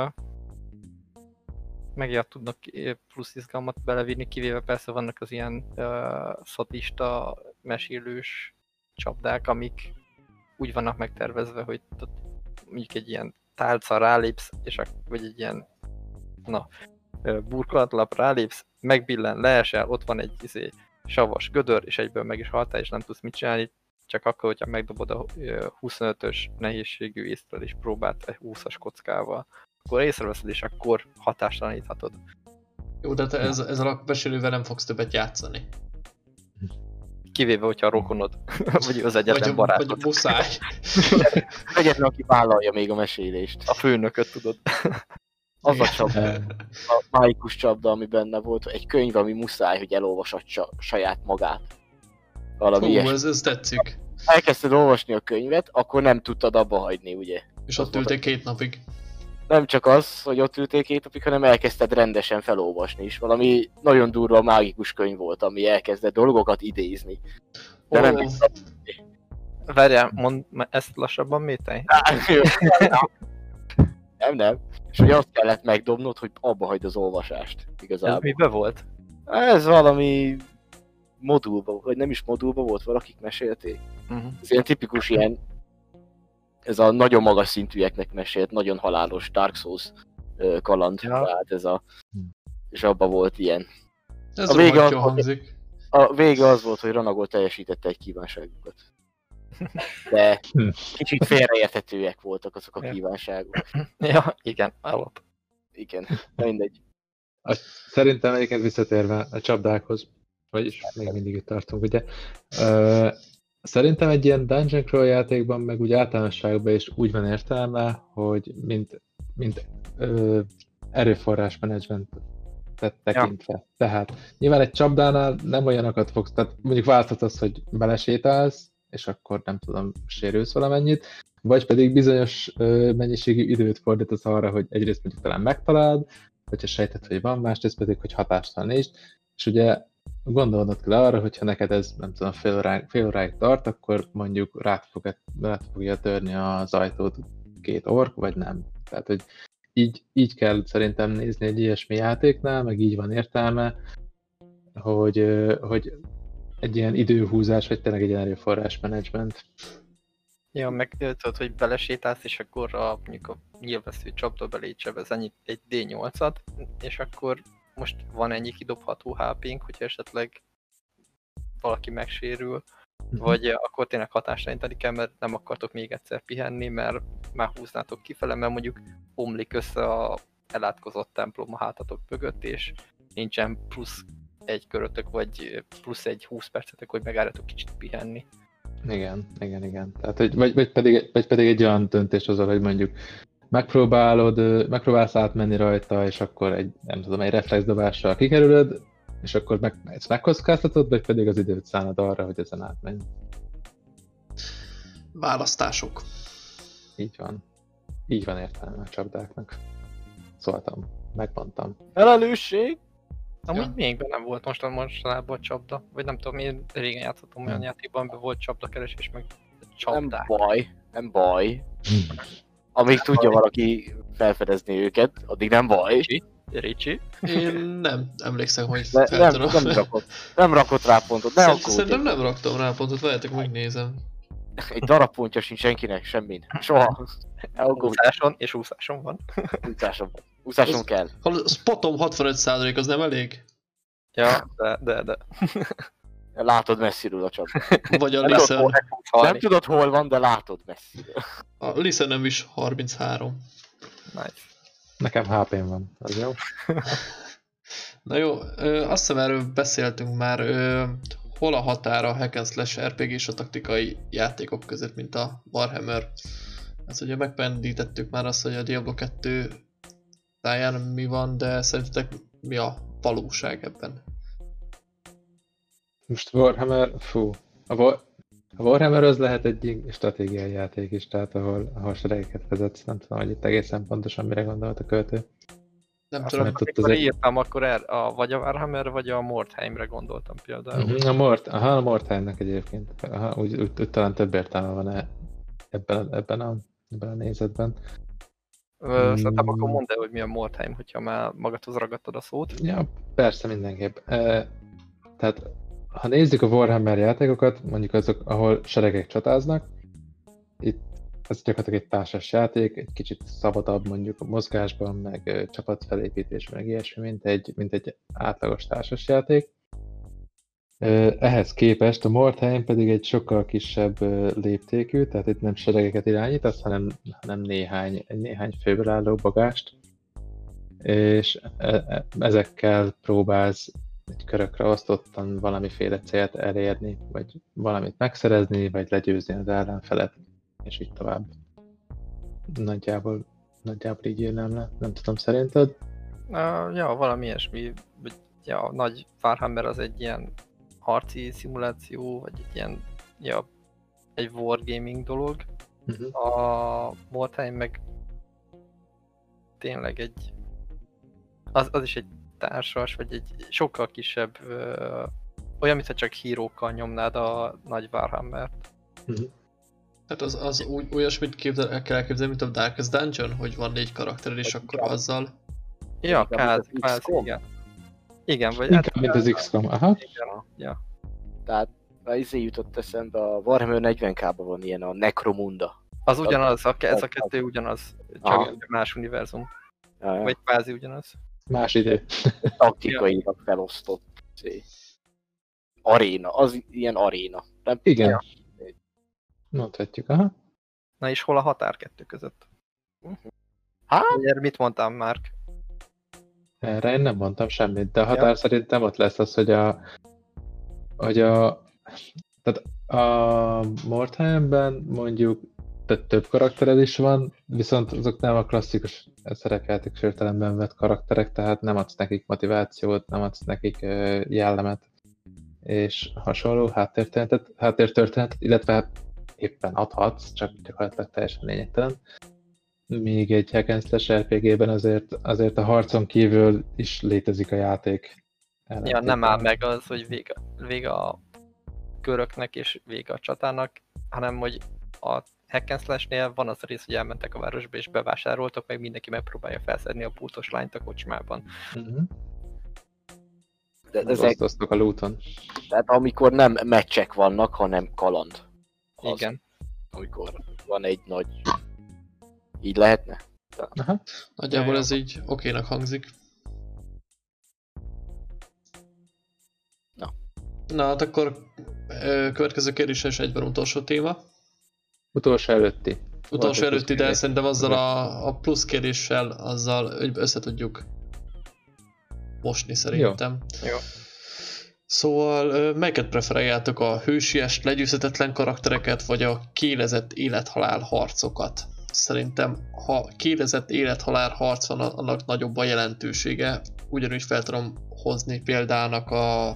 S4: meg ja, tudnak plusz izgalmat belevinni, kivéve persze vannak az ilyen uh, szatista, mesélős csapdák, amik úgy vannak megtervezve, hogy mondjuk egy ilyen tálca rálépsz, és a, vagy egy ilyen na, burkolatlap rálépsz, megbillen, leesel, ott van egy izé, savas gödör, és egyből meg is haltál, és nem tudsz mit csinálni, csak akkor, hogyha megdobod a huszonötös nehézségű észről, és próbált egy húszas kockával, akkor észreveszed, és akkor hatástalaníthatod.
S1: Jó, de te ez, ezzel a mesélővel nem fogsz többet játszani.
S4: Kivéve, hogyha a rokonod, vagy az egyetlen
S1: vagy,
S4: barátod.
S1: Vagy muszáj.
S3: Egyetlen, aki vállalja még a mesélést.
S4: A főnököt tudod.
S3: Az a csapda, a mágikus csapda, ami benne volt, egy könyv, ami muszáj, hogy elolvashatja saját magát. Valami
S1: Hú, ez, ez tetszik.
S3: Elkezdted olvasni a könyvet, akkor nem tudtad abba hagyni, ugye?
S1: És ott ültél két napig.
S3: Nem csak az, hogy ott ültél két napig, hanem elkezdted rendesen felolvasni is. Valami nagyon durva mágikus könyv volt, ami elkezdett dolgokat idézni. De
S1: oh.
S3: nem
S4: Várjál, mondd ezt lassabban, Métej?
S3: Nem, nem. És hogy azt kellett megdobnod, hogy abba hagyd az olvasást, igazából.
S4: Ez mibe volt?
S3: Ez valami modulba, vagy nem is modulba volt, valakik mesélték. Uh-huh. Ez ilyen tipikus ilyen, ez a nagyon magas szintűeknek mesélt, nagyon halálos Dark Souls uh, kaland, ja. Tehát ez a, és abba volt ilyen.
S1: Ez a vége, az hangzik.
S3: A vége az volt, hogy Ranagol teljesítette egy kívánságukat. De kicsit félreérthetőek voltak azok a kívánságok.
S4: Ja, igen, alap.
S3: Igen, mindegy.
S2: A, szerintem egyébként visszatérve a csapdákhoz, vagyis még mindig itt tartunk, ugye. Ö, szerintem egy ilyen Dungeon Crawl játékban, meg úgy általánosságban is úgy van értelme, hogy mint, mint ö, erőforrás menedzsment tekintve. Ja. Tehát nyilván egy csapdánál nem olyanokat fogsz, tehát mondjuk változtatsz, hogy belesétálsz, és akkor nem tudom, sérülsz valamennyit, vagy pedig bizonyos ö, mennyiségű időt fordítasz arra, hogy egyrészt mondjuk talán megtaláld, hogyha sejtett, hogy van, másrészt pedig, hogy hatástalan is. És ugye gondolnod kell arra, hogyha neked ez nem tudom, fél, óráig, fél óráig tart, akkor mondjuk rád, fog, rád fogja törni az ajtót két ork, vagy nem. Tehát, hogy így, így kell szerintem nézni egy ilyesmi játéknál, meg így van értelme, hogy, hogy egy ilyen időhúzás, vagy tényleg egy ilyen erőforrás menedzsment.
S4: Ja, meg tudod, hogy belesétálsz, és akkor a, mondjuk a nyilvesző csapda belé csebez ennyi, egy dé nyolcat, és akkor most van ennyi kidobható há pénk, hogyha esetleg valaki megsérül, uh-huh. vagy akkor tényleg hatástalanítani kell, mert nem akartok még egyszer pihenni, mert már húznátok kifele, mert mondjuk omlik össze a elátkozott templom a hátatok mögött, és nincsen plusz egy körötök, vagy plusz egy húsz percetek, hogy megálljatok kicsit pihenni.
S2: Igen, igen, igen. Tehát, hogy, vagy, vagy, pedig, vagy pedig egy olyan döntés az, hogy mondjuk megpróbálod, megpróbálsz átmenni rajta, és akkor egy, nem tudom, egy reflexdobással kikerülöd, és akkor meg, ezt megkockáztatod, vagy pedig az időt szánod arra, hogy ezen átmenj.
S1: Választások.
S2: Így van. Így van értelme a csapdáknak. Szóltam, megmondtam.
S3: Felelősség!
S4: Amúgy
S1: Ja.
S4: még nem volt most mostanában csapda, vagy nem tudom, én régen játszottam olyan játékban, amiben volt csapdakeresés, meg
S3: Nem
S4: csapdák.
S3: baj, nem baj. Amíg tudja valaki felfedezni őket, addig nem baj.
S4: Ricsi?
S1: Én nem emlékszem, hogy
S3: De
S1: fel
S3: nem,
S1: tudom.
S3: nem, rakott, nem rakott rá pontot, ne
S1: Szerint-
S3: aggódj.
S1: Szerintem nem raktam rá pontot, várjátok, megnézem.
S3: Egy darab pontja sincs senkinek, semmin. Soha. Ne aggódj.
S4: Úszáson, és úszáson van.
S3: Úszáson van. Úszáson
S1: Az-
S3: kell.
S1: A spotom hatvanöt százalék, az nem elég?
S4: Ja, de, de, de.
S3: Látod messziről a csapdát.
S1: Vagy a
S4: Nem tudod, hol
S1: listen.
S4: meg fogsz halni.
S3: Nem tudod hol van, de látod messziről.
S1: A listenem is harminchárom.
S4: Nice.
S2: Nekem há pém van, az jó?
S1: Na jó, ö, azt hiszem erről beszéltünk már, ö, hol a határa a hack and slash er pé gé és a taktikai játékok között, mint a Warhammer. Ezt ugye megpendítettük már azt, hogy a Diablo kettő táján mi van, de szerintetek mi a valóság ebben?
S2: Most Warhammer, fú, a, War, a Warhammer az lehet egy stratégiai játék is, tehát ahol, ahol seregeket vezetsz, nem tudom, hogy itt egészen pontosan mire gondolt a költő.
S1: Nem
S4: Azt
S1: tudom,
S2: mert ott
S4: amikor
S2: az egy-
S4: írtam, akkor er, a, vagy a Warhammer, vagy a Mordheimre gondoltam például.
S2: Uh-huh. A Mort, aha, a Mortheimnek egyébként, aha, úgy, úgy, úgy talán több értelme van -e ebben, ebben, a, ebben a nézetben.
S4: Ö,
S2: Mm.
S4: Szerintem akkor mondd el, hogy mi a Mordheim, hogyha már magadhoz ragadtad a szót.
S2: Ja, persze, mindenképp. E, tehát, ha nézzük a Warhammer játékokat, mondjuk azok, ahol seregek csatáznak, itt ez gyakorlatilag egy társas játék, egy kicsit szabadabb mondjuk a mozgásban, meg ö, csapatfelépítésben, meg ilyesmi, mint egy, mint egy átlagos társas játék. Ö, ehhez képest a Mordheim pedig egy sokkal kisebb ö, léptékű, tehát itt nem seregeket irányítasz, hanem, hanem néhány, egy néhány főből álló bagást, és e- e- ezekkel próbálsz egy körökre osztottan valamiféle célt elérni, vagy valamit megszerezni, vagy legyőzni az ellenfelet, és így tovább. Nagyjából, nagyjából így írnám le, nem tudom, szerinted?
S4: Uh, ja, valami ilyesmi. Vagy, ja, a nagy Warhammer az egy ilyen harci szimuláció, vagy egy ilyen, ja, egy wargaming dolog.
S2: Uh-huh.
S4: A Mordheim meg tényleg egy, az, az is egy társas, vagy egy sokkal kisebb, ö, olyan, mintha csak hírókkal nyomnád a nagy Warhammert.
S2: Uh-huh.
S1: hát az, az úgy, olyasmit képzel, el kell elképzelni, mint a Darkest Dungeon, hogy van négy karaktered, és akkor azzal...
S4: Ja,
S3: Inkább
S4: kvázi,
S3: mint az
S4: kvázi,
S3: iksz kom.
S4: igen. Igen, vagy
S2: Inkább, mint az iksz kom, aha.
S4: igen, ja.
S3: Tehát már izé jutott eszembe, a Warhammer negyven ká-ban van ilyen a Necromunda.
S4: Az ugyanaz, a, ez a kettő ugyanaz,
S3: Aha.
S4: csak más univerzum.
S3: Ja, ja.
S4: Vagy kvázi ugyanaz.
S2: Más idő.
S3: Taktikailag felosztott izé. Aréna, az ilyen aréna. Nem?
S2: Igen.
S3: Ja.
S2: Mondhatjuk, aha.
S4: Na és hol a határ kettő között?
S3: Hát?
S4: Ugye, mit mondtam, Márk?
S2: Erre én nem mondtam semmit, de a határ ja. szerintem ott lesz az, hogy a... hogy a... tehát a Mordheimben mondjuk tehát több karaktered is van, viszont azok nem a klasszikus szerepjáték értelemben vett karakterek, tehát nem adsz nekik motivációt, nem adsz nekik uh, jellemet, és hasonló háttértörténetet, háttértörténetet, illetve hát éppen adhatsz, csak gyakorlatilag teljesen lényegtelen. Még egy hack and slash er pé gében azért, azért a harcon kívül is létezik a játék.
S4: Ja, nem áll meg az, hogy vége, vége a köröknek és vége a csatának, hanem hogy a hack and slash-nél van az a rész, hogy elmentek a városba és bevásároltak, meg mindenki megpróbálja felszedni a pultos lányt a kocsmában.
S2: Uh-huh.
S3: De
S2: ezek...
S3: ezek...
S2: osztoztok a looton.
S3: Tehát amikor nem meccsek vannak, hanem kaland. Az,
S4: igen.
S3: Amikor van egy nagy... Így lehetne?
S2: Aha.
S1: Nagyjából ez így okénak hangzik.
S3: Na.
S1: Na, hát akkor ö, következő kérdés és egyben utolsó téma.
S2: Utolsó előtti.
S1: Utolsó előtti, de szerintem azzal a, a plusz kérdéssel, azzal össze tudjuk mosni szerintem.
S4: Jó. Jó.
S1: Szóval melyiket preferáljátok, a hősies, legyőzhetetlen karaktereket, vagy a kiélezett élethalál harcokat? Szerintem, ha kiélezett élethalál harc van, annak nagyobb a jelentősége. Ugyanúgy fel tudom hozni példának a,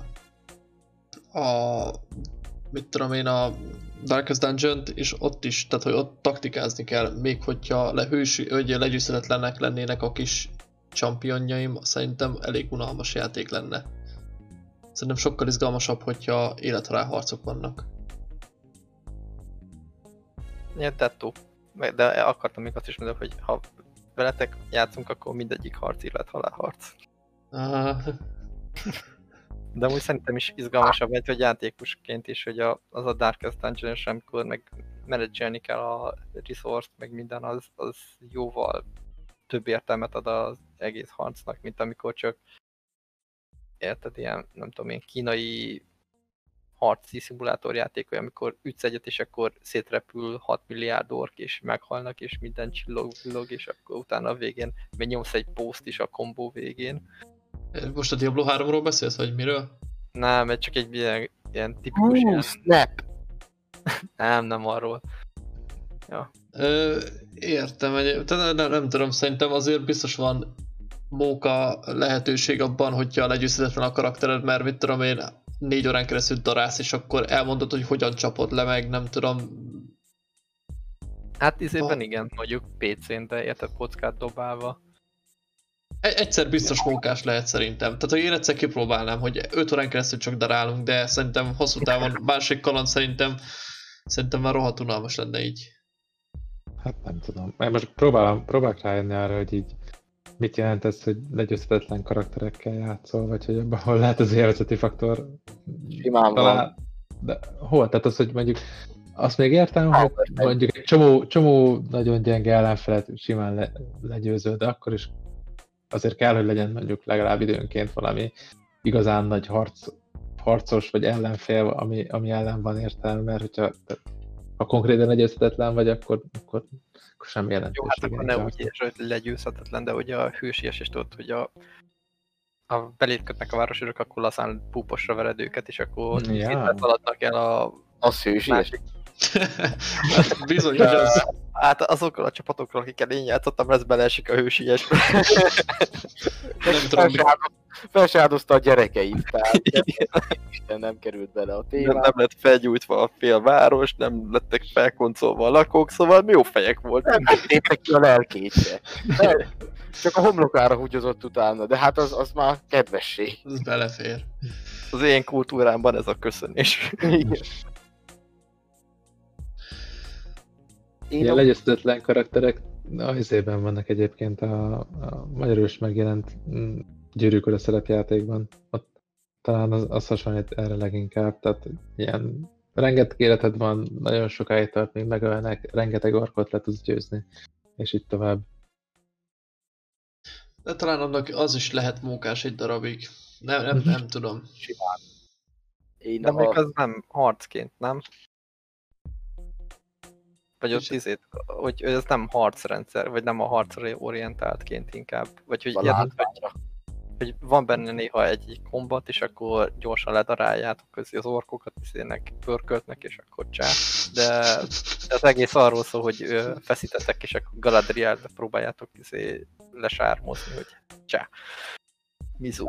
S1: a mit tudom én, a Darkest Dungeon-t, és ott is, tehát hogy ott taktikázni kell, még hogyha le, hősi, legyőzhetetlenek lennének a kis championjaim, szerintem elég unalmas játék lenne. Szerintem sokkal izgalmasabb, hogyha élethalál harcok vannak.
S4: Ja, tettó. De akartam még azt is mondani, hogy ha veletek játszunk, akkor mindegyik harc élethalál harc.
S1: Ah.
S4: De amúgy szerintem is izgalmasabb, mert hogy játékosként is, hogy a, az a Darkest Dungeon-es, amikor meg menedzselni kell a resource-t, meg minden, az, az jóval több értelmet ad az egész harcnak, mint amikor csak érted, ilyen, nem tudom én, kínai harci szimulátorjáték, olyan, amikor ütsz egyet, és akkor szétrepül hat milliárd ork, és meghalnak, és minden csillog-villog, és akkor utána a végén még nyomsz egy post is a kombó végén.
S1: Most a Diablo háromról beszélsz, vagy miről?
S4: Nem, ez csak egy ilyen, ilyen tipikus
S3: uh,
S4: ilyen...
S3: snap!
S4: Nem, nem arról.
S1: Ja. Ö, értem, egy... nem, nem, nem tudom, szerintem azért biztos van móka lehetőség abban, hogyha legyőzhetetlen a karaktered, mert mit tudom én, négy órán keresztül darálsz, és akkor elmondod, hogy hogyan csapod le meg, nem tudom.
S4: Hát izében
S1: a...
S4: igen, mondjuk pé cén, de érted, kockát dobálva.
S1: Egyszer biztos mókás lehet szerintem. Tehát, hogy én egyszer kipróbálnám, hogy öt órán keresztül csak darálunk, de szerintem hosszú távon másik kaland szerintem, szerintem már rohadt unalmas lenne így.
S2: Hát nem tudom. Én most próbálom, próbálok rájönni arra, hogy így mit jelent ez, hogy legyőzhetetlen karakterekkel játszol, vagy hogy abban hol lehet az élvezeti faktor.
S3: Simán van.
S2: De hol? Tehát az, hogy mondjuk azt még értem, hogy mondjuk egy csomó, csomó nagyon gyenge ellenfelet simán le, legyőző, de akkor is azért kell, hogy legyen mondjuk legalább időnként valami igazán nagy harc, harcos vagy ellenfél, ami, ami ellen van értelme, mert hogyha ha konkrétan legyőzhetetlen vagy, akkor, akkor, akkor semmi jelentős.
S4: Jó, hát akkor ne úgy érts, hogy legyőzhetetlen, de hogy a hősies is tudod, hogy a, a belét kötnek a városőrök, akkor lazán púposra vered őket, és akkor
S2: ja.
S4: szétbeszaladnak el a...
S3: Az hősies.
S1: Hát bizony, hogy az...
S4: Hát azokkal a csapatokról, akikkel én játszottam, ez beleesik a hősies.
S1: Nem tudom,
S3: fel se áldozta a gyerekeit, tehát Isten nem került bele a témába.
S4: Nem, nem lett felgyújtva a fél város, nem lettek felkoncolva a lakók, szóval mi jó fejek voltunk.
S3: Nem tették ki a lelkét se. Csak a homlokára húgyozott utána, de hát az, az már kedvesség.
S1: Ez belefér.
S4: Az én kultúrámban ez a köszönés.
S3: Igen.
S2: Ilyen a... legyőzhetetlen karakterek a izében vannak egyébként a, a magyarul is megjelent Gyűrűk Ura szerepjátékban. Ott talán az, az hasonlít erre leginkább, tehát ilyen rengeteg életed van, nagyon sokáig tart, még megölnek, rengeteg orkot le tudsz győzni, és így tovább.
S1: De talán annak az is lehet mókás egy darabig. Nem, nem, nem tudom.
S3: Simán. Én
S4: de
S3: a...
S4: még az nem harcként, nem? Vagy ott izét, hogy ez nem harcrendszer, vagy nem a harcra orientáltként inkább. Vagy hogy, ilyet, hogy, hogy van benne néha egy kombat, és akkor gyorsan ledaráljátok közé az orkokat, izének, pörköltnek, és akkor csá. De, de az egész arról szól, hogy feszítettek, és akkor Galadrielbe próbáljátok izé lesármozni, hogy csá. Mizu.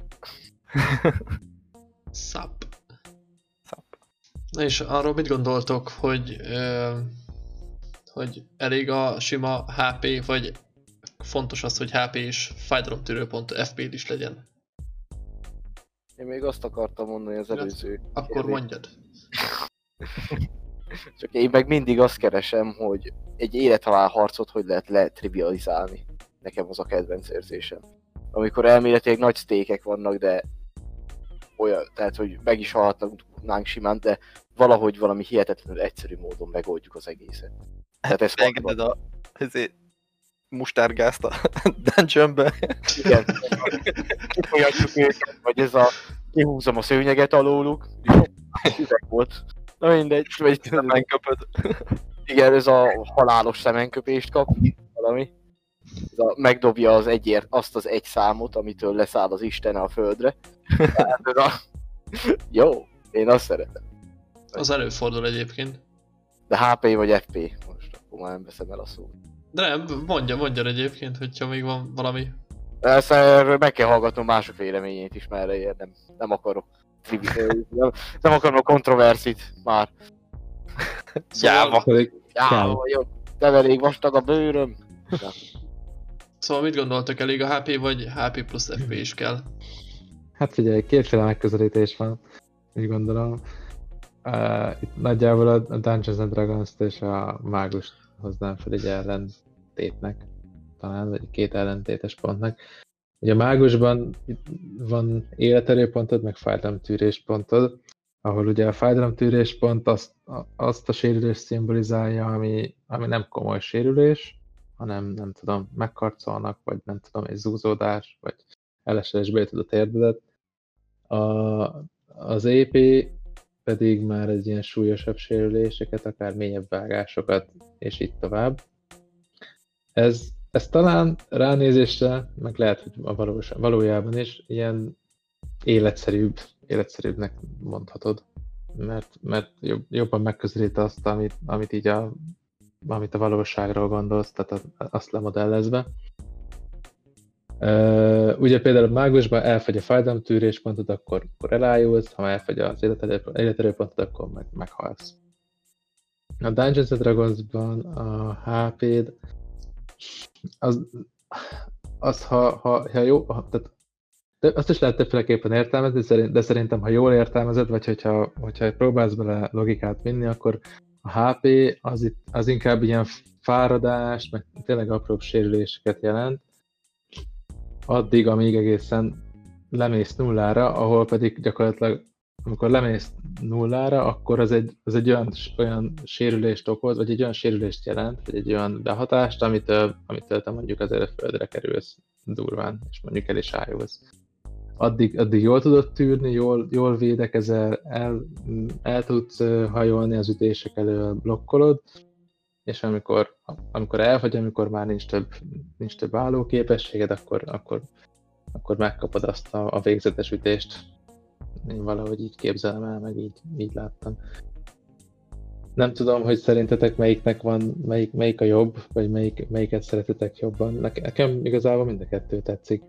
S1: Szap.
S4: Szap.
S1: Na és arról mit gondoltok, hogy, ö, hogy elég a sima há pé, vagy fontos az, hogy há pé és fájdalomtűrőpont ef pé is legyen?
S3: Én még azt akartam mondani az előző...
S1: Akkor
S3: kérdés.
S1: mondjad.
S3: Csak én meg mindig azt keresem, hogy egy élethalál harcot hogy lehet letrivializálni. Nekem az a kedvenc érzésem. Amikor elméletileg nagy sztékek vannak, de olyan, tehát hogy meg is halhatnánk simán, de valahogy valami hihetetlenül egyszerű módon megoldjuk az egészet. Tehát ez
S4: Engeded a ezért, mustárgázt a dungeonbe.
S3: igen. Kifolyatjuk őket, vagy ez a kihúzom a szőnyeget alóluk. Üveg volt. Na mindegy. Vagy
S4: Szemenköpöd.
S3: igen, ez a halálos szemenköpést kap. Valami. Ez a, megdobja az egyért azt az egy számot, amitől leszáll az Isten a földre. Tehát ez a... Jó, én azt szeretem.
S1: Az előfordul egyébként.
S3: De há pé vagy ef pé? Most akkor már nem veszem el a szót.
S1: De nem, mondja, mondja egyébként, hogyha még van valami.
S3: Ezt erről meg kell hallgatnom mások véleményét is, mert erre nem, nem akarok. Nem, nem akarom a kontroverszit már.
S1: Szóval,
S2: Pedig
S3: Jáva vagyok, nem elég vastag a bőröm. Ja.
S1: szóval mit gondoltak, elég a há pé vagy há pé plusz ef pé is kell?
S2: Hát figyelj, kétféle megközelítés van, úgy gondolom. Uh, itt nagyjából a Dungeons and Dragons-t és a mágust hoznám fel egy ellentétnek, talán, vagy két ellentétes pontnak. Ugye a mágusban van életerőpontod, meg fájdalomtűréspontod, ahol ugye a fájdalomtűréspont azt, azt a sérülést szimbolizálja, ami, ami nem komoly sérülés, hanem nem tudom, megkarcolnak, vagy nem tudom, egy zúzódás, vagy elesedésbe jutott a térdedet. A, az é pé pedig már egy ilyen súlyosabb sérüléseket, akár mélyebb vágásokat, és így tovább. Ez, ez talán ránézésre, meg lehet, hogy a valós, valójában is ilyen életszerűbb, életszerűbbnek mondhatod, mert, mert jobb, jobban megközelít azt, amit, amit így a, amit a valóságról gondolsz, tehát azt lemodellezve. Uh, ugye például a mágusban elfogy a fájdalomtűréspontot, akkor, akkor elájulsz, ha elfogy az életerőpontot, akkor meg, meghalsz. A Dungeons and Dragonsban a há pé-d az, az ha, ha, ha jó, ha, tehát, de azt is lehet többféleképpen értelmezni, de szerintem ha jól értelmezed, vagy hogyha, hogyha próbálsz bele logikát vinni, akkor a há pé az, itt, az inkább ilyen fáradás, meg tényleg apróbb sérüléseket jelent, addig, amíg egészen lemész nullára, ahol pedig gyakorlatilag, amikor lemész nullára, akkor az egy, az egy olyan, olyan sérülést okoz, vagy egy olyan sérülést jelent, vagy egy olyan behatást, amitől, amitől te mondjuk azért a földre kerülsz durván, és mondjuk el is ájulsz. Addig, addig jól tudod tűrni, jól, jól védekezel, el, el tudsz hajolni az ütések elől, blokkolod, és amikor, amikor elfogy, amikor már nincs több, nincs több állóképességed, akkor, akkor, akkor megkapod azt a, a végzetes ütést. Én valahogy így képzelem el, meg így, így láttam. Nem tudom, hogy szerintetek melyiknek van, melyik, melyik a jobb, vagy melyik, melyiket szeretitek jobban. Nekem igazából mind a kettő tetszik.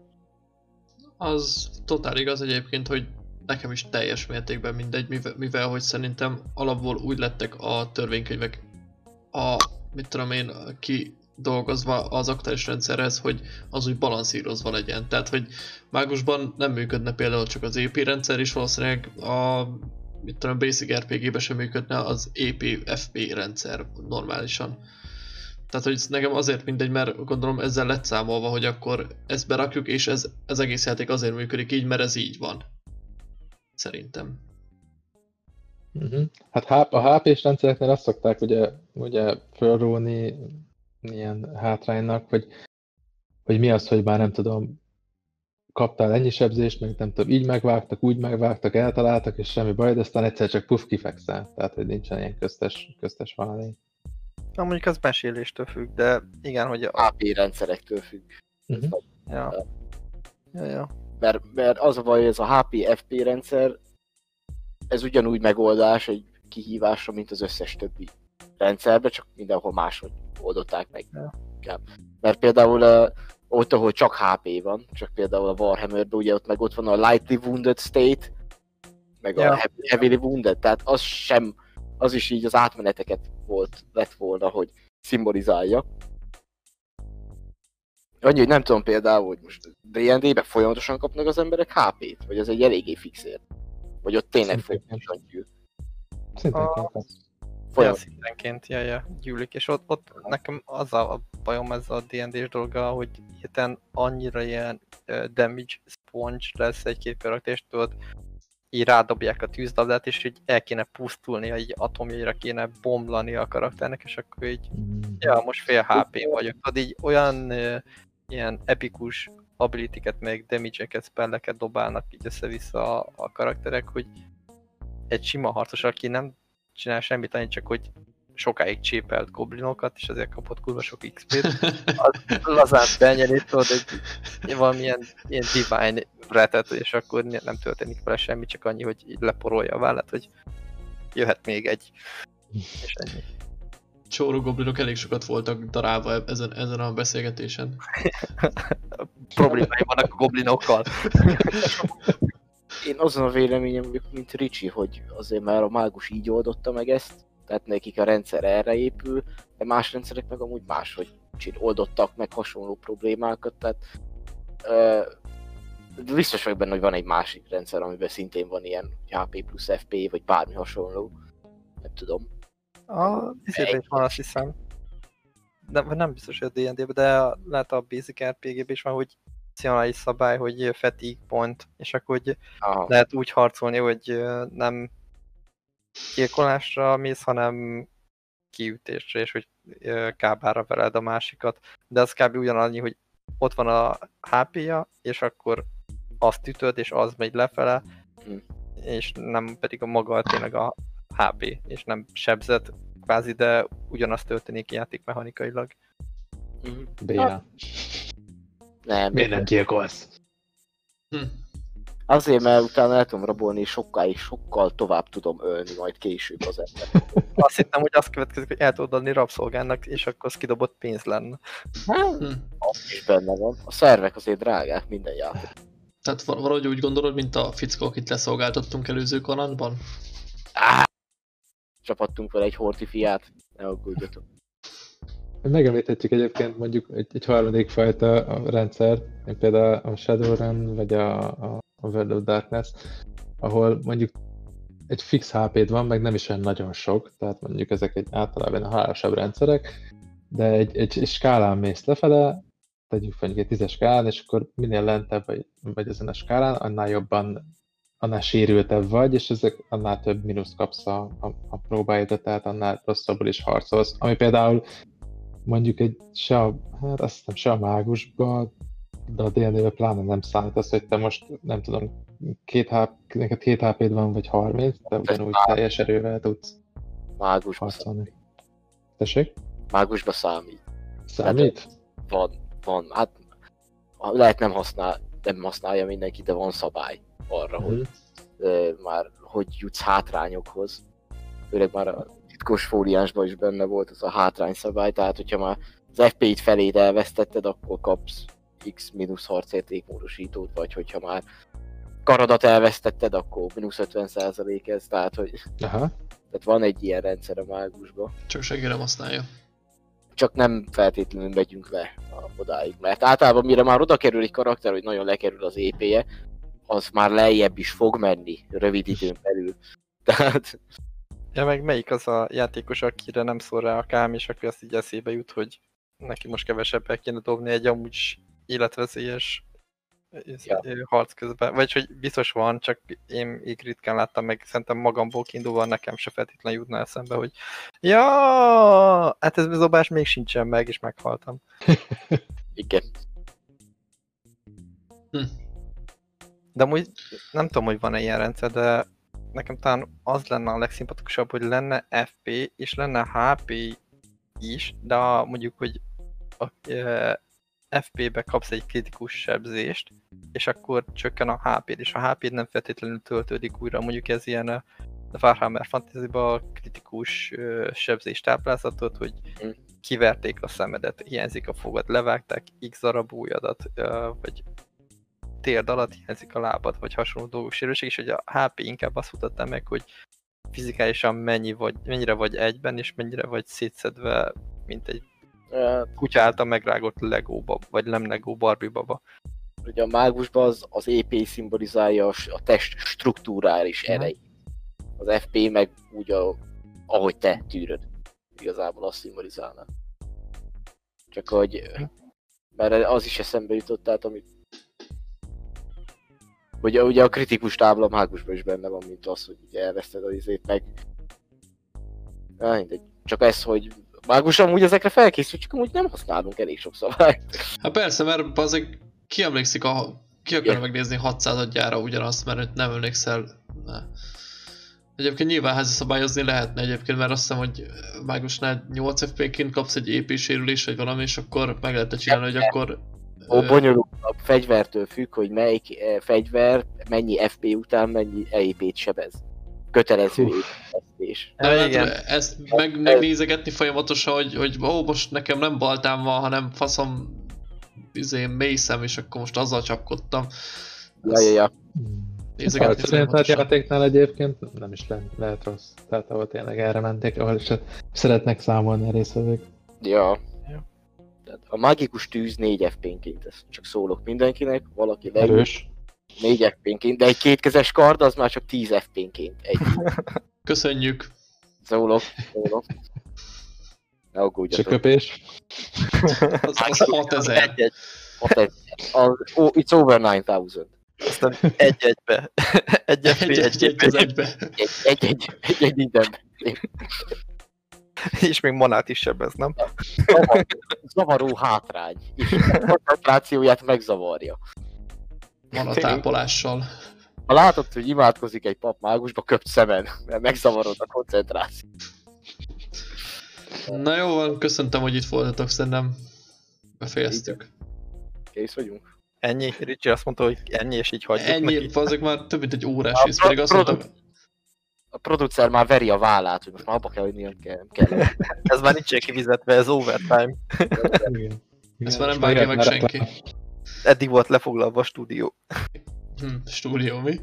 S1: Az totál igaz egyébként, hogy nekem is teljes mértékben mindegy, mivel, mivel hogy szerintem alapból úgy lettek a törvénykönyvek a, mit tudom én, kidolgozva az aktuális rendszerhez, hogy az úgy balanszírozva legyen. Tehát, hogy mágusban nem működne például csak az é pé rendszer is, valószínűleg a, mit tudom, Basic er pé gé-ben sem működne az é pé ef pé rendszer normálisan. Tehát, hogy nekem azért mindegy, mert gondolom ezzel lett számolva, hogy akkor ezt berakjuk, és ez, ez egész játék azért működik így, mert ez így van. Szerintem.
S2: Uh-huh. Hát a há pés rendszereknél azt szokták ugye, ugye fölróni ilyen hátránynak, hogy, hogy mi az, hogy már nem tudom, kaptál ennyi sebzést, meg nem tudom, így megvágtak, úgy megvágtak, eltaláltak, és semmi baj, de aztán egyszer csak puf, kifekszel. Tehát, hogy nincsen ilyen köztes, köztes valami.
S4: Na mondjuk az meséléstől függ, de igen, hogy a...
S3: há pé rendszerektől függ.
S2: Uh-huh.
S4: Ja. Ja, ja.
S3: Mert, mert az a baj, hogy ez a há pé ef pé rendszer, ez ugyanúgy megoldás egy kihívásra, mint az összes többi rendszerbe, csak mindenhol máshogy oldották meg. Ja. Mert például uh, ott, ahol csak há pé van, csak például a Warhammerben, ugye ott meg ott van a Lightly Wounded State, meg ja. a Heavily Wounded, tehát az sem, az is így az átmeneteket volt, lett volna, hogy szimbolizálja. Annyi, hogy nem tudom például, hogy most dé en dé-ben folyamatosan kapnak az emberek há pét, vagy az egy eléggé fixért. Vagy ott tényleg folyamatosan gyűl.
S2: Szintenként lesz.
S4: Olyan szintenként, ja, ja, gyűlik, és ott, ott nekem az a bajom ezzel a dé en dés dolga, hogy hirtelen annyira ilyen uh, damage sponge lesz egy-két karakter, és tudod, így rádobják a tűzlabdát, és így el kéne pusztulnia, így atomjaira kéne bomlani a karakternek, és akkor így, ja, most fél há pé vagyok. Tudod, így olyan uh, ilyen epikus ability-ket, meg damage-eket, spelleket dobálnak így össze-vissza a, a karakterek, hogy egy sima harcos, aki nem csinál semmit, annyi csak, hogy sokáig csépelt goblinokat, és azért kapott kurva sok iksz pét. Az lazán benyeri, tudod, hogy valamilyen ilyen divine bretet, és akkor nem történik vele semmi, csak annyi, hogy így leporolja a vállát, hogy jöhet még egy, és ennyi.
S1: Csóró goblinok elég sokat voltak darálva ezen, ezen a beszélgetésen.
S4: Problémái vannak a goblinokkal.
S3: Én azon a véleményem vagyok, mint Ricsi, hogy azért már a mágus így oldotta meg ezt, tehát nekik a rendszer erre épül, de más rendszerek meg amúgy máshogy oldottak meg hasonló problémákat, tehát uh, biztos vagyok benne, hogy van egy másik rendszer, amiben szintén van ilyen há pé plusz ef pé, vagy bármi hasonló, nem tudom.
S4: A izében is van, azt hiszem. Nem, nem biztos, hogy a dé en dé-ben, de lehet a Basic er pé gé-ben is van, hogy opcionális szabály, hogy fatigue point, és akkor hogy lehet úgy harcolni, hogy nem gyilkolásra mész, hanem kiütésre, és hogy kábára veled a másikat. De az kb. Ugyanannyi, hogy ott van a há pé-ja, és akkor azt ütöd, és az megy lefele, hm. és nem pedig a maga tényleg a há pé, és nem sebzett kvázi, de ugyanazt történik játékmechanikailag.
S2: Béna.
S3: Nem.
S2: Miért nem gyilkolsz?
S1: Hm.
S3: Azért, mert utána el tudom rabolni, és sokkal, sokkal tovább tudom ölni majd később az ember.
S4: Azt hittem, hogy azt következik, hogy el tudod adni rabszolgának, és akkor az kidobott pénz lenne.
S3: Hm. Az is benne van. A szervek azért drágák minden játék.
S1: Tehát valahogy úgy gondolod, mint a fickó, akit leszolgáltattunk előző kalandban?
S3: Áh! Csapattunk vele egy horti fiát, ne aggódjatok.
S2: Megemlíthetjük egyébként mondjuk egy, egy harmadik fajta a rendszer, mint például a Shadowrun, vagy a, a, a World of Darkness, ahol mondjuk egy fix há pé-d van, meg nem is olyan nagyon sok, tehát mondjuk ezek egy általában a hálásabb rendszerek, de egy, egy, egy skálán mész lefele, tegyük fel egy tízes skálán, és akkor minél lentebb vagy, vagy ezen a skálán, annál jobban, annál sérültebb vagy, és ezek annál több mínuszt kapsz a, a, a próbáidra, tehát annál rosszabbul is harcolsz. Ami például mondjuk egy se a, hát azt hiszem se a mágusba, de a dé en dé-ben pláne nem számít az, hogy te most, nem tudom, két há, neked két há pé-d van, vagy harminc, de ugyanúgy teljes erővel tudsz
S3: mágusba
S2: harcolni. Tessék?
S3: Mágusba számít.
S2: Számít?
S3: Van, van, hát lehet nem használ, nem használja mindenki, de van szabály arra, mm. hogy uh, már hogy jutsz hátrányokhoz. Főleg már a titkos fóliánsban is benne volt ez a hátrány szabály, tehát hogyha már az ef pé-t feléd elvesztetted, akkor kapsz X mínusz harcértékmódosítót, vagy hogyha már karadat elvesztetted, akkor mínusz ötven százalék ez, tehát hogy
S2: Aha.
S3: tehát van egy ilyen rendszer a mágusban.
S1: Csak senki nem használja.
S3: Csak nem feltétlenül megyünk le odáig, mert általában mire már oda kerül egy karakter, hogy nagyon lekerül az é pé-je, az már lejjebb is fog menni rövid időn belül. Tehát...
S4: Ja, meg melyik az a játékos, akire nem szól rá a kám, és aki azt így eszébe jut, hogy neki most kevesebbel kéne dobni egy amúgy életveszélyes ja. harc közben. Vagy hogy biztos van, csak én így ritkán láttam meg, szerintem magamból kiindulva nekem se feltétlenül jutna eszembe, hogy ja, hát ez bezobás még sincsen meg, és meghaltam.
S3: Igen.
S1: Hm.
S4: De amúgy nem tudom, hogy van-e ilyen rendszer, de nekem talán az lenne a legszimpatikusabb, hogy lenne ef pé és lenne há pé is, de a, mondjuk, hogy a e, ef pé-be kapsz egy kritikus sebzést, és akkor csökken a há pé-d, és a há pé-d nem feltétlenül töltődik újra. Mondjuk ez ilyen a Warhammer Fantasy-ba kritikus uh, sebzés táplázatot, hogy kiverték a szemedet, hiányzik a fogad, levágták x darab ujjadat, uh, vagy térd alatt hiányzik a lábad, vagy hasonló dolgok sérülések, és hogy a há pé inkább azt mutatta meg, hogy fizikálisan mennyi vagy, mennyire vagy egyben, és mennyire vagy szétszedve, mint egy kutya által megrágott Legóba, vagy nem Lego Barbie baba.
S3: Ugye a mágusban az, az é pé szimbolizálja a test struktúrális erejét. Az ef pé meg úgy, a, ahogy te tűröd. Igazából azt szimbolizálná. Csak hogy... Mert az is eszembe jutott, tehát amit... Ugye, ugye a kritikus tábla mágusban is benne van, mint az, hogy ugye elveszted az izét meg... Na, mindegy. Csak ez, hogy mágus amúgy ezekre felkészül, csak amúgy nem használunk elég sok szabályt.
S1: Hát persze, mert azért ki emlékszik, a, ki akarja yeah. megnézni hatszázadjára ugyanazt, mert nem emlékszel. Ne. Egyébként nyilván házi szabályozni lehetne egyébként, mert azt hiszem, hogy mágusnál nyolc ef pé-ként kapsz egy é pé sérülés, vagy valami, és akkor meg lehetne csinálni, hogy akkor...
S3: Ó, bonyolult, a fegyvertől függ, hogy melyik eh, fegyver, mennyi ef pé után mennyi é pét sebez. Kötelező építkezés.
S1: Ezt meg, megnézegetni folyamatosan, hogy, hogy ó, most nekem nem baltám van, hanem faszom izé, mélyszem, és akkor most azzal csapkodtam.
S3: Ja, ja, ja.
S2: Nézegetni folyamatosan. A játéknál egyébként nem is le, lehet rossz. Tehát ahol tényleg erre menték, ahol is szeretnek számolni a részvevők.
S3: Ja. A mágikus tűz négy ef pé-nként, ezt csak szólok mindenkinek, valaki leül. Erős. négy ef pé-nként, de egy kétkezes kard az már csak tíz ef pé-nként. Egy.
S1: Köszönjük!
S3: Szólok, szólok. Ne aggódjatok.
S2: Csököpés.
S1: Az, az hatezer.
S3: Oh, it's over nine thousand.
S4: Aztán egy-egybe.
S1: Egy-egy-egybe.
S3: Egy-egy mindenben.
S4: És még manát is sebez, nem?
S3: Zavar, zavaró hátrány. És a koncentrációját megzavarja.
S1: Manatápolással.
S3: Ha látod, hogy imádkozik egy pap mágusba, köpt szemen, mert megzavarod a koncentrációt.
S1: Na jó van, köszöntem, hogy itt voltatok, szerintem befejeztük.
S3: Kész vagyunk.
S4: Ennyi? Ricsi azt mondta, hogy ennyi, és így hagyjuk
S1: ennyi,
S4: neki.
S1: azok már több mint egy órás rész, pedig azt mondtam...
S3: A producer már veri a vállát, hogy most már abba kell, hogy nem kell. kell.
S4: Ez már nincs kifizetve, ez overtime.
S2: Igen.
S1: Ezt már nem vágja meg senki.
S4: Eddig volt lefoglalva a stúdió.
S1: Hm, stúdió mi?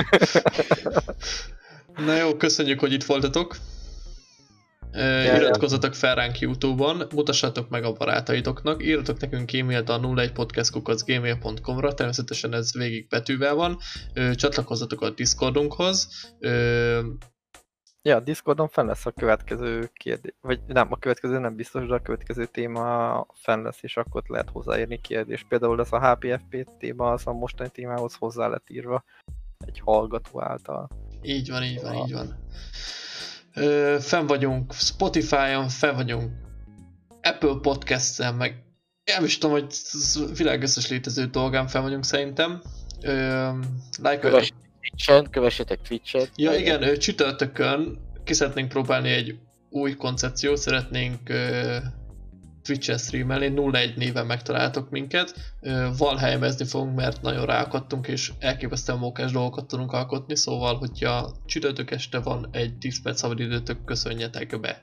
S1: Na jó, köszönjük, hogy itt voltatok. Uh, iratkozzatok fel ránk YouTube-on, mutassátok meg a barátaitoknak, írjatok nekünk e-mailt a nulla egy podcast kukac gmail pont com-ra, természetesen ez végig betűvel van, uh, csatlakozzatok a Discordunkhoz. Uh,
S4: ja, a Discordon fenn lesz a következő kérdés, vagy nem, a következő nem biztos, de a következő téma fenn lesz, és akkor lehet hozzáírni kérdést. Például ez a há pé ef pé téma, az a mostani témához hozzá lett írva egy hallgató által.
S1: Így van, így van, így van. Ö, fenn vagyunk Spotify-on, fenn vagyunk Apple Podcast-en, meg nem is tudom, hogy világ összes létező dolgán fenn vagyunk szerintem. Ö, like
S3: kövessetek Twitch-en, kövessetek Twitch-en.
S1: Ja igen, ö, csütörtökön ki szeretnénk próbálni egy új koncepciót, szeretnénk ö, Twitch-en streamelni, nulla egy néven megtaláltok minket. Ö, valhelyemezni fogunk, mert nagyon ráakadtunk, és elképesztően mókás dolgokat tudunk alkotni, szóval, hogyha csütörtök este van egy tíz perc szabadidőtök, köszönjetek be.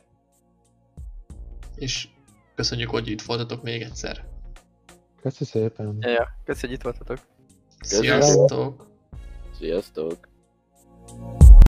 S1: És köszönjük, hogy itt voltatok még egyszer.
S2: Köszi szépen.
S4: Ja, ja. Köszi, hogy itt voltatok.
S1: Sziasztok!
S3: Sziasztok!